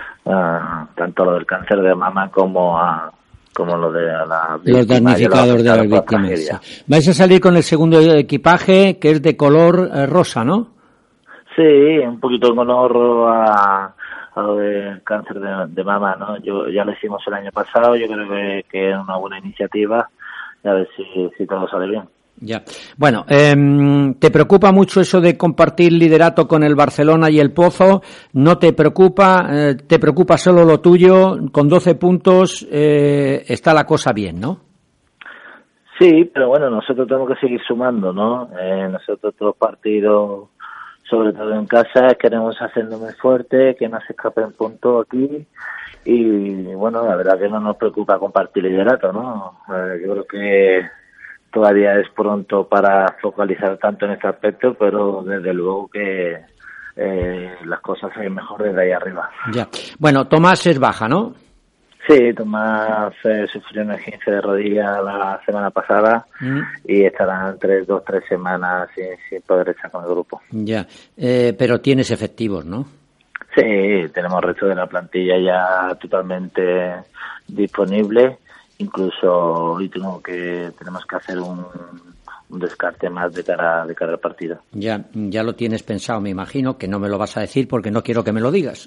Uh, tanto lo del cáncer de mama como a como lo de la los damnificados de las víctimas. Sí. Vais a salir con el segundo equipaje, que es de color eh, rosa, ¿no? Sí, un poquito de color a, a de cáncer de, de mama, ¿no? Yo ya lo hicimos el año pasado, yo creo que, que es una buena iniciativa y a ver si, si todo sale bien. Ya. Bueno, eh, ¿te preocupa mucho eso de compartir liderato con el Barcelona y el Pozo? ¿No te preocupa? Eh, ¿Te preocupa solo lo tuyo? Con doce puntos eh, está la cosa bien, ¿no? Sí, pero bueno, nosotros tenemos que seguir sumando, ¿no? Eh, nosotros todos los partidos, sobre todo en casa, queremos hacernos muy fuerte, que no se escapen puntos aquí. Y bueno, la verdad que no nos preocupa compartir liderato, ¿no? Eh, yo creo que todavía es pronto para focalizar tanto en este aspecto, pero desde luego que eh, las cosas se ven mejor desde ahí arriba. Ya. Bueno, Tomás es baja, ¿no? Sí, Tomás eh, sufrió una esguince de rodilla la semana pasada mm. y estará entre dos tres semanas sin, sin poder estar con el grupo. Ya, eh, pero tienes efectivos, ¿no? Sí, tenemos el resto de la plantilla ya totalmente disponible. Incluso hoy tengo que tenemos que hacer un, un descarte más de cara de cara al partido. Ya, ya lo tienes pensado, me imagino, que no me lo vas a decir porque no quiero que me lo digas.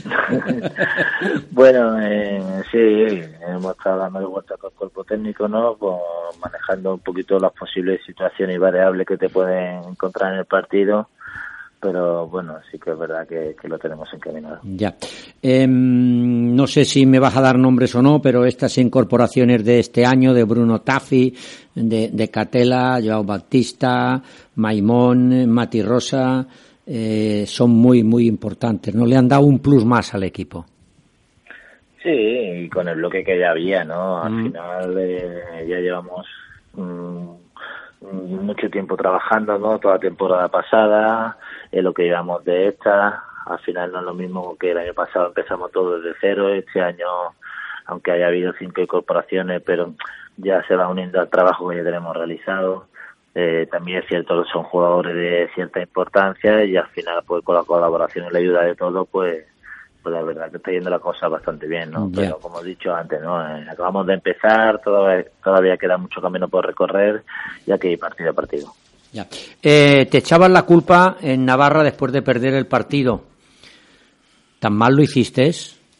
Bueno, eh, sí, hemos estado dando vueltas con el cuerpo técnico, ¿no? Pues manejando un poquito las posibles situaciones y variables que te pueden encontrar en el partido. Pero bueno, sí que es verdad que, que lo tenemos encaminado. Ya. Eh, no sé si me vas a dar nombres o no, pero estas incorporaciones de este año, de Bruno Taffi, de, de Catela, Joao Baptista, Maimón, Mati Rosa, eh, son muy, muy importantes, ¿no? Le han dado un plus más al equipo. Sí, y con el bloque que ya había, ¿no? Al mm. final eh, ya llevamos um, mucho tiempo trabajando, ¿no? Toda la temporada pasada, eh, lo que llevamos de esta, al final no es lo mismo que el año pasado, empezamos todo desde cero. Este año, aunque haya habido cinco incorporaciones, pero ya se va uniendo al trabajo que ya tenemos realizado. Eh, también es cierto que son jugadores de cierta importancia y al final, pues con la colaboración y la ayuda de todos, pues pues la verdad que está yendo la cosa bastante bien, ¿no? Yeah. Pero como he dicho antes, ¿no? Eh, acabamos de empezar, todavía, todavía queda mucho camino por recorrer y hay que ir partido a partido. Ya. Eh, te echaban la culpa en Navarra después de perder el partido. ¿Tan mal lo hiciste?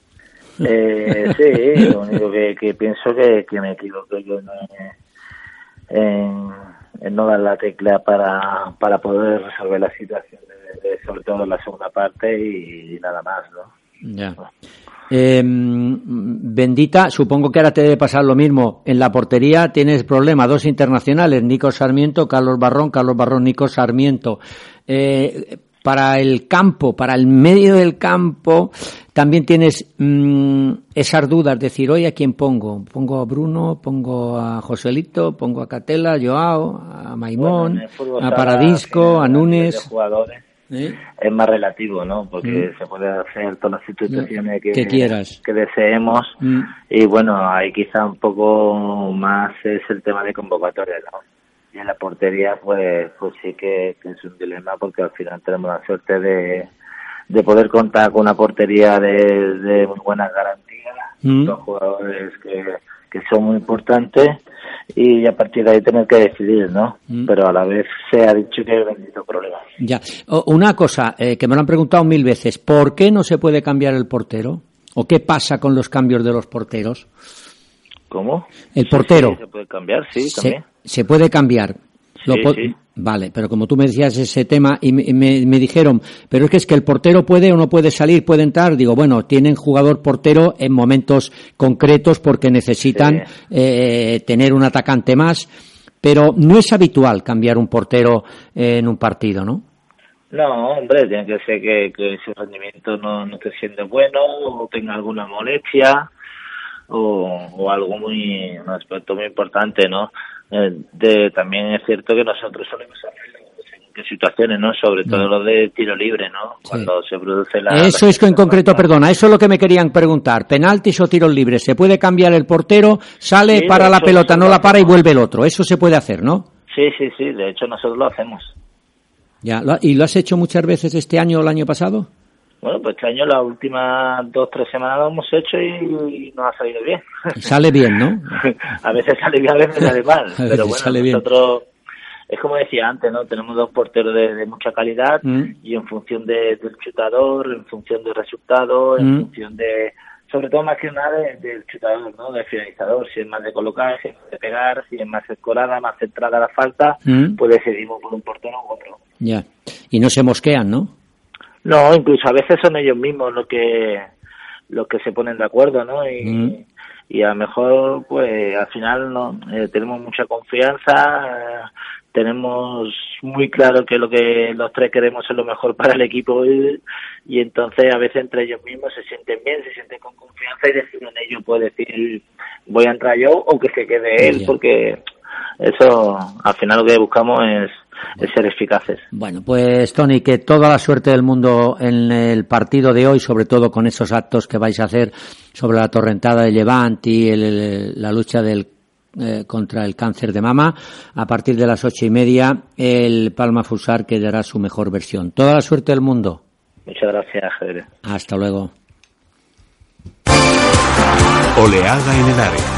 Eh, sí, lo único que, que pienso que, que me equivoqué yo en, en, en no dar la tecla para, para poder resolver la situación, de, de, sobre todo en la segunda parte y, y nada más, ¿no? Ya. Eh, Bendita, supongo que ahora te debe pasar lo mismo. En la portería tienes problema, dos internacionales, Nico Sarmiento, Carlos Barrón, Carlos Barrón, Nico Sarmiento. Eh, para el campo, para el medio del campo, también tienes mmm, esas dudas, decir, oye, ¿a quién pongo? ¿Pongo a Bruno? ¿Pongo a Joselito? ¿Pongo a Catela, Joao, a Maimón, bueno, a Paradisco, a Núñez? ¿Eh? Es más relativo, ¿no? Porque mm. se puede hacer todas las situaciones que, que quieras, que deseemos mm. y bueno, ahí quizá un poco más es el tema de convocatoria, ¿no? Y en la portería pues pues sí que, que es un dilema porque al final tenemos la suerte de, de poder contar con una portería de, de muy buenas garantías, mm. dos jugadores que, que son muy importantes y a partir de ahí tener que decidir, ¿no? Mm. Pero a la vez se ha dicho que hay bendito problema. Ya. Una cosa eh, que me lo han preguntado mil veces, ¿por qué no se puede cambiar el portero? ¿O qué pasa con los cambios de los porteros? ¿Cómo? El portero. Sí, sí, se puede cambiar, sí, también. Se, se puede cambiar. Lo sí, po- sí. Vale, pero como tú me decías ese tema y me, me, me dijeron, pero es que es que el portero puede o no puede salir, puede entrar. Digo, bueno, tienen jugador portero en momentos concretos porque necesitan sí. eh, tener un atacante más, pero no es habitual cambiar un portero eh, en un partido, ¿no? No, hombre, tiene que ser que, que su rendimiento no, no esté siendo bueno o tenga alguna molestia o, o algo muy, un aspecto muy importante, ¿no? Eh, de, también es cierto que nosotros solemos hacer en situaciones, ¿no? Sobre todo no. lo de tiro libre, ¿no? Sí. Cuando se produce la... Eso es que en concreto, perdona, eso es lo que me querían preguntar. Penaltis o tiros libres. ¿Se puede cambiar el portero? Sale, sí, para la pelota, no la para y vuelve el otro. Eso se puede hacer, ¿no? Sí, sí, sí. De hecho, nosotros lo hacemos. Ya. ¿Y lo has hecho muchas veces este año o el año pasado? Bueno, pues este año las últimas dos, tres semanas lo hemos hecho y, y nos ha salido bien. Y sale bien, ¿no? A veces sale bien, a veces sale mal. A veces pero bueno, sale nosotros es como decía antes, ¿no? Tenemos dos porteros de, de mucha calidad mm. y en función de, del chutador, en función del resultado, en mm. función de, sobre todo más que nada de, del chutador, ¿no? Del finalizador, si es más de colocar, si es más de pegar, si es más escorada, más centrada la falta, mm. pues decidimos por un portero u otro. Ya, y no se mosquean, ¿no? No, incluso a veces son ellos mismos los que los que se ponen de acuerdo, ¿no? Y, mm. y a lo mejor, pues, al final no eh, tenemos mucha confianza, eh, tenemos muy claro que lo que los tres queremos es lo mejor para el equipo y, y entonces a veces entre ellos mismos se sienten bien, se sienten con confianza y deciden ellos, pues, decir voy a entrar yo o que se quede él, porque eso, al final lo que buscamos es es ser eficaces. Bueno, pues Tony, que toda la suerte del mundo en el partido de hoy, sobre todo con esos actos que vais a hacer sobre la torrentada de Levante y el, el, la lucha del eh, contra el cáncer de mama. A partir de las ocho y media, el Palma Futsal que dará su mejor versión. Toda la suerte del mundo. Muchas gracias, Javier. Hasta luego. Oleada en el área.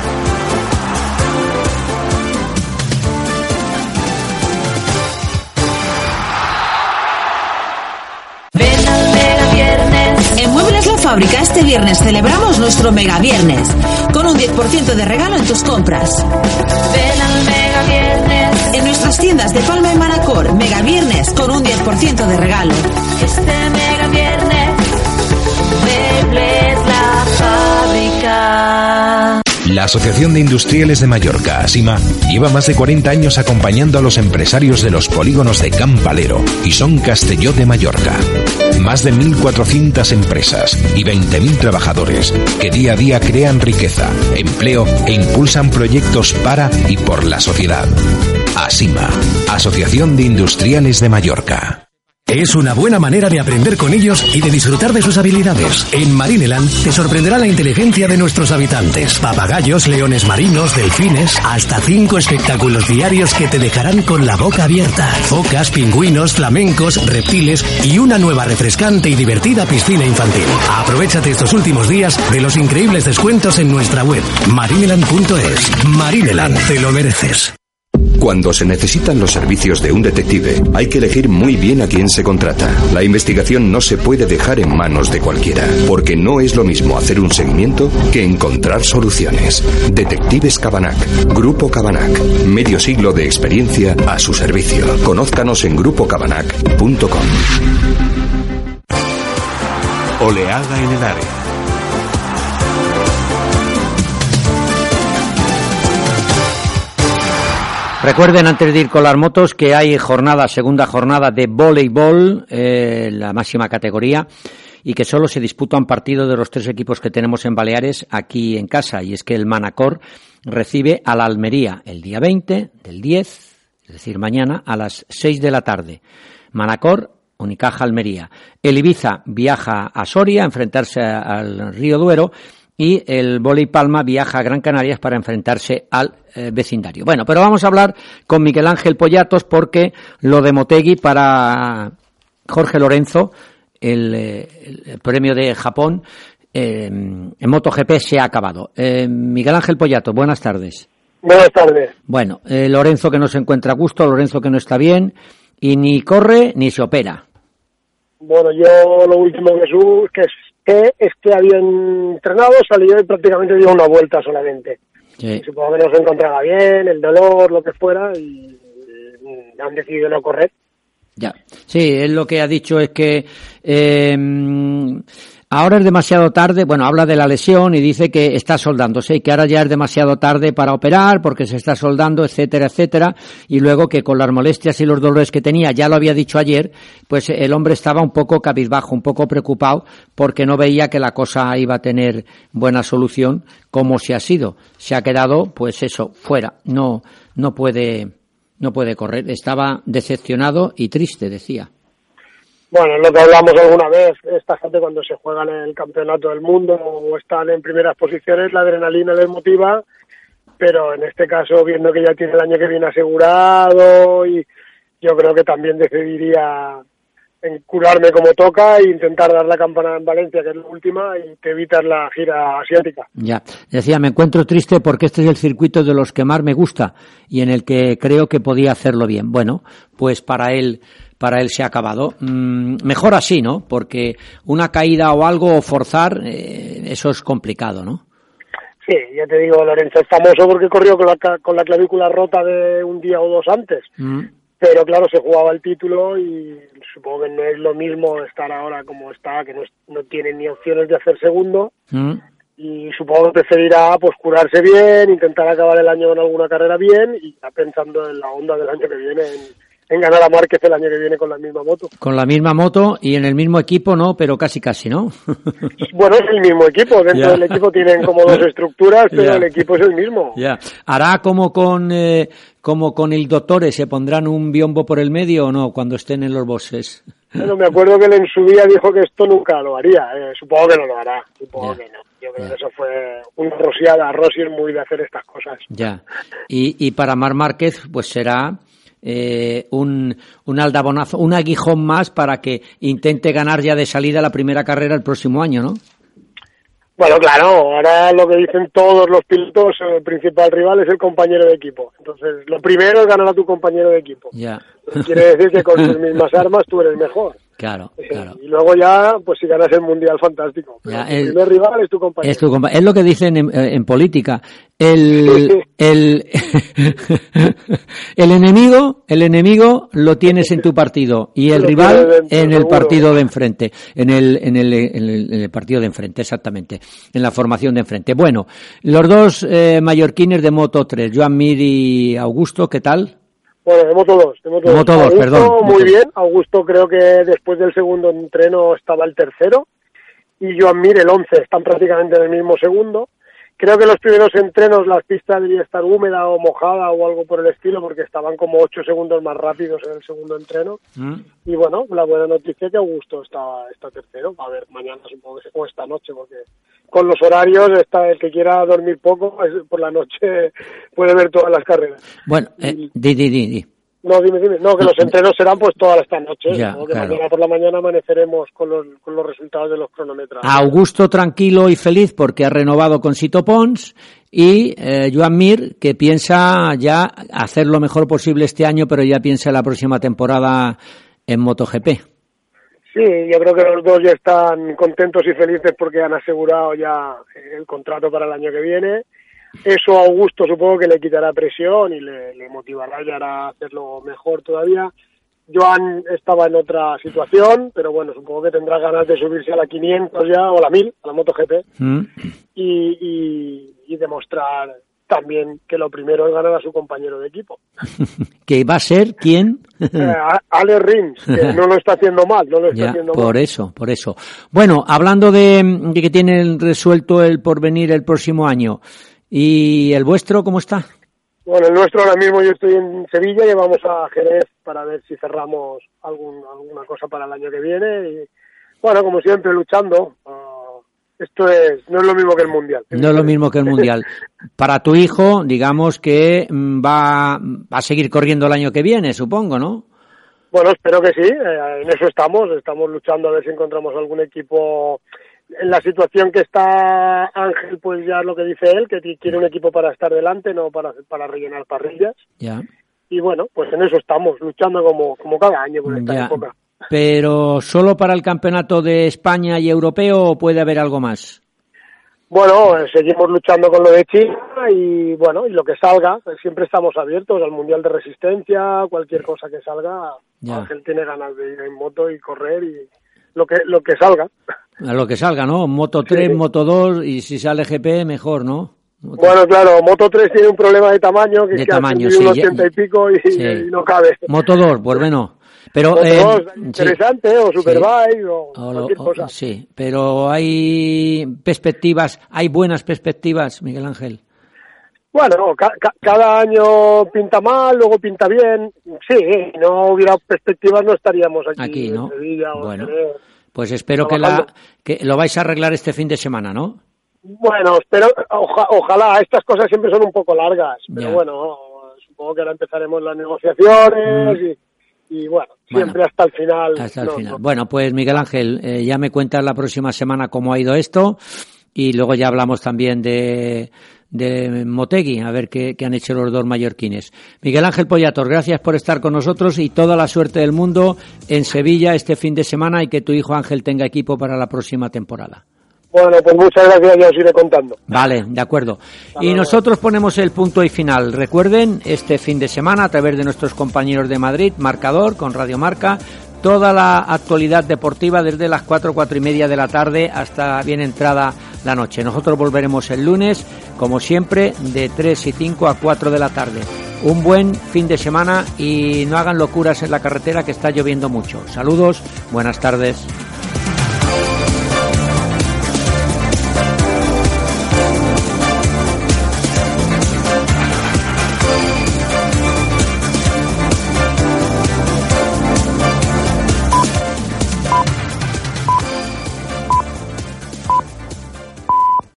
En Muebles La Fábrica este viernes celebramos nuestro Mega Viernes con un diez por ciento de regalo en tus compras. Ven al Mega Viernes. En nuestras tiendas de Palma y Manacor, Mega Viernes con un diez por ciento de regalo. Este Mega Viernes, Muebles La Fábrica. La Asociación de Industriales de Mallorca, ASIMA, lleva más de cuarenta años acompañando a los empresarios de los polígonos de Campalero y Son Castelló de Mallorca. Más de mil cuatrocientas empresas y veinte mil trabajadores que día a día crean riqueza, empleo e impulsan proyectos para y por la sociedad. ASIMA, Asociación de Industriales de Mallorca. Es una buena manera de aprender con ellos y de disfrutar de sus habilidades. En Marineland te sorprenderá la inteligencia de nuestros habitantes. Papagayos, leones marinos, delfines, hasta cinco espectáculos diarios que te dejarán con la boca abierta. Focas, pingüinos, flamencos, reptiles y una nueva refrescante y divertida piscina infantil. Aprovechate estos últimos días de los increíbles descuentos en nuestra web marineland punto es. Marineland, te lo mereces. Cuando se necesitan los servicios de un detective, hay que elegir muy bien a quién se contrata. La investigación no se puede dejar en manos de cualquiera, porque no es lo mismo hacer un seguimiento que encontrar soluciones. Detectives Cabanac, Grupo Cabanac, medio siglo de experiencia a su servicio. Conózcanos en grupo cabanac punto com. Oleada en el área. Recuerden, antes de ir con las motos, que hay jornada, segunda jornada de voleibol, eh, la máxima categoría, y que solo se disputan partidos de los tres equipos que tenemos en Baleares aquí en casa, y es que el Manacor recibe a la Almería el día veinte del diez, es decir, mañana, a las seis de la tarde. Manacor, Unicaja, Almería. El Ibiza viaja a Soria a enfrentarse al Río Duero, y el Voley Palma viaja a Gran Canarias para enfrentarse al eh, vecindario. Bueno, pero vamos a hablar con Miguel Ángel Pollatos porque lo de Motegi para Jorge Lorenzo, el, eh, el premio de Japón eh, en MotoGP se ha acabado. Eh, Miguel Ángel Pollatos, buenas tardes. Buenas tardes. Bueno, eh, Lorenzo que no se encuentra a gusto, Lorenzo que no está bien y ni corre ni se opera. Bueno, yo lo último que subo es que es que es que habían entrenado, salió y prácticamente dio una vuelta solamente. Sí. Supongo que no se encontraba bien, el dolor, lo que fuera, y han decidido no correr. Ya, sí, él lo que ha dicho es que eh, ahora es demasiado tarde, bueno, habla de la lesión y dice que está soldándose y que ahora ya es demasiado tarde para operar porque se está soldando, etcétera, etcétera, y luego que con las molestias y los dolores que tenía, ya lo había dicho ayer, pues el hombre estaba un poco cabizbajo, un poco preocupado porque no veía que la cosa iba a tener buena solución como si ha sido. Se ha quedado, pues eso, fuera, no, no puede, no puede correr, estaba decepcionado y triste, decía. Bueno, es lo que hablamos alguna vez, esta gente cuando se juegan en el campeonato del mundo o están en primeras posiciones, la adrenalina les motiva, pero en este caso, viendo que ya tiene el año que viene asegurado, y yo creo que también decidiría en curarme como toca e intentar dar la campana en Valencia, que es la última, y te evitas la gira asiática. Ya, decía, me encuentro triste porque este es el circuito de los que más me gusta y en el que creo que podía hacerlo bien. Bueno, pues para él, para él se ha acabado. Mm, mejor así, ¿no? Porque una caída o algo o forzar, eh, eso es complicado, ¿no? Sí, ya te digo, Lorenzo es famoso porque corrió con la, con la clavícula rota de un día o dos antes. Mm. Pero claro, se jugaba el título y supongo que no es lo mismo estar ahora como está, que no, es, no tiene ni opciones de hacer segundo. Mm. Y supongo que preferirá pues curarse bien, intentar acabar el año con alguna carrera bien y está pensando en la onda del año que viene, en, en ganar a Márquez el año que viene con la misma moto. Con la misma moto y en el mismo equipo, no, pero casi casi, ¿no? Bueno, es el mismo equipo. Dentro yeah. del equipo tienen como dos estructuras, pero yeah. el equipo es el mismo. Ya. Yeah. ¿Hará como con eh, como con el Dottore? ¿Se pondrán un biombo por el medio o no cuando estén en los bosses? Bueno, me acuerdo que él en su día dijo que esto nunca lo haría. Eh, supongo que no lo hará. Supongo yeah. que no. Yo creo yeah. que eso fue una rociada. Rossi es muy de hacer estas cosas. Ya. Yeah. Y, y para Marc Márquez, pues será... Eh, un, un aldabonazo, un aguijón más para que intente ganar ya de salida la primera carrera el próximo año, ¿no? Bueno, claro, ahora lo que dicen todos los pilotos, el principal rival es el compañero de equipo. Entonces, lo primero es ganar a tu compañero de equipo. Ya. Quiere decir que con tus mismas armas tú eres mejor. Claro, claro. Y luego ya, pues si ganas el Mundial, fantástico. Pero ya, el, el primer rival es tu compañero. Es, tu compa- es lo que dicen en, en política. El, el, el enemigo, el enemigo lo tienes en tu partido y el lo rival dentro, en el seguro. partido de enfrente, en el, en el, en el, en el partido de enfrente, exactamente, en la formación de enfrente. Bueno, los dos eh, mallorquines de Moto tres, Joan Mir y Augusto, ¿qué tal? Bueno, de Moto dos. De Moto dos, Moto dos Augusto, perdón. Muy bien. Augusto creo que después del segundo entreno estaba el tercero. Y Joan Mir el once. Están prácticamente en el mismo segundo. Creo que los primeros entrenos la pista debía estar húmeda o mojada o algo por el estilo porque estaban como ocho segundos más rápidos en el segundo entreno. Mm. Y bueno, la buena noticia es que Augusto está, está tercero. A ver, mañana supongo que o esta noche porque con los horarios está el que quiera dormir poco por la noche puede ver todas las carreras. Bueno, eh, di, di, di, di. No, dime, dime. No, que los entrenos serán pues todas estas noches. Ya, ¿no? Que claro. mañana por la mañana amaneceremos con los, con los resultados de los cronometrajes. Augusto tranquilo y feliz porque ha renovado con Sito Pons y eh, Joan Mir que piensa ya hacer lo mejor posible este año, pero ya piensa la próxima temporada en MotoGP. Sí, yo creo que los dos ya están contentos y felices porque han asegurado ya el contrato para el año que viene. Eso a Augusto supongo que le quitará presión y le, le motivará y hará hacerlo mejor todavía. Joan estaba en otra situación, pero bueno, supongo que tendrá ganas de subirse a la quinientos ya, o a la mil, a la MotoGP, mm. y, y, y demostrar también que lo primero es ganar a su compañero de equipo. ¿Que va a ser quién? eh, Ale Rins, que no lo está haciendo mal, no lo está ya, haciendo por mal. Por eso, por eso. Bueno, hablando de, de que tienen resuelto el porvenir el próximo año, ¿y el vuestro cómo está? Bueno, el nuestro ahora mismo yo estoy en Sevilla y vamos a Jerez para ver si cerramos algún, alguna cosa para el año que viene. Y bueno, como siempre, luchando. Uh, esto es no es lo mismo que el Mundial. No es lo mismo que el Mundial. Para tu hijo, digamos que va, va a seguir corriendo el año que viene, supongo, ¿no? Bueno, espero que sí. Eh, en eso estamos. Estamos luchando a ver si encontramos algún equipo. En la situación que está Ángel, pues ya es lo que dice él, que quiere un equipo para estar delante, no para para rellenar parrillas. Ya. Y bueno, pues en eso estamos, luchando como como cada año por esta ya. época. Pero ¿solo para el campeonato de España y europeo o puede haber algo más? Bueno, eh, seguimos luchando con lo de China y bueno, y lo que salga, siempre estamos abiertos al Mundial de Resistencia, cualquier cosa que salga. Ya. Ángel tiene ganas de ir en moto y correr y lo que lo que salga. A lo que salga, ¿no? Moto tres, sí. Moto dos y si sale G P mejor, ¿no? Moto... Bueno, claro, Moto tres tiene un problema de tamaño que de es que tamaño, hace sí, un ochenta ya... y pico y, sí. y no cabe. Moto dos, pues bueno. Pero Moto eh, dos, interesante, sí. o Superbike sí. o, o cualquier lo, cosa. O, sí, pero hay perspectivas, hay buenas perspectivas, Miguel Ángel. Bueno, ca- ca- cada año pinta mal, luego pinta bien. Sí, si no hubiera perspectivas no estaríamos aquí, aquí ¿no? en Sevilla o bueno. en Jerez. Pues espero que, la, que lo vais a arreglar este fin de semana, ¿no? Bueno, espero, oja, ojalá, estas cosas siempre son un poco largas, pero ya. Bueno, supongo que ahora empezaremos las negociaciones mm. y, y bueno, siempre bueno, hasta el final. Hasta el no, final. No. Bueno, pues Miguel Ángel, eh, ya me cuentas la próxima semana cómo ha ido esto y luego ya hablamos también de, de Motegi, a ver qué, qué han hecho los dos mallorquines. Miguel Ángel Pollatos, gracias por estar con nosotros y toda la suerte del mundo en Sevilla este fin de semana y que tu hijo Ángel tenga equipo para la próxima temporada. Bueno, pues muchas gracias, ya os iré contando. Vale, de acuerdo. Y nosotros ponemos el punto y final. Recuerden, este fin de semana, a través de nuestros compañeros de Madrid, Marcador, con Radio Marca, toda la actualidad deportiva desde las cuatro, cuatro y media de la tarde hasta bien entrada la noche. Nosotros volveremos el lunes, como siempre, de tres y cinco a cuatro de la tarde. Un buen fin de semana y no hagan locuras en la carretera que está lloviendo mucho. Saludos, buenas tardes.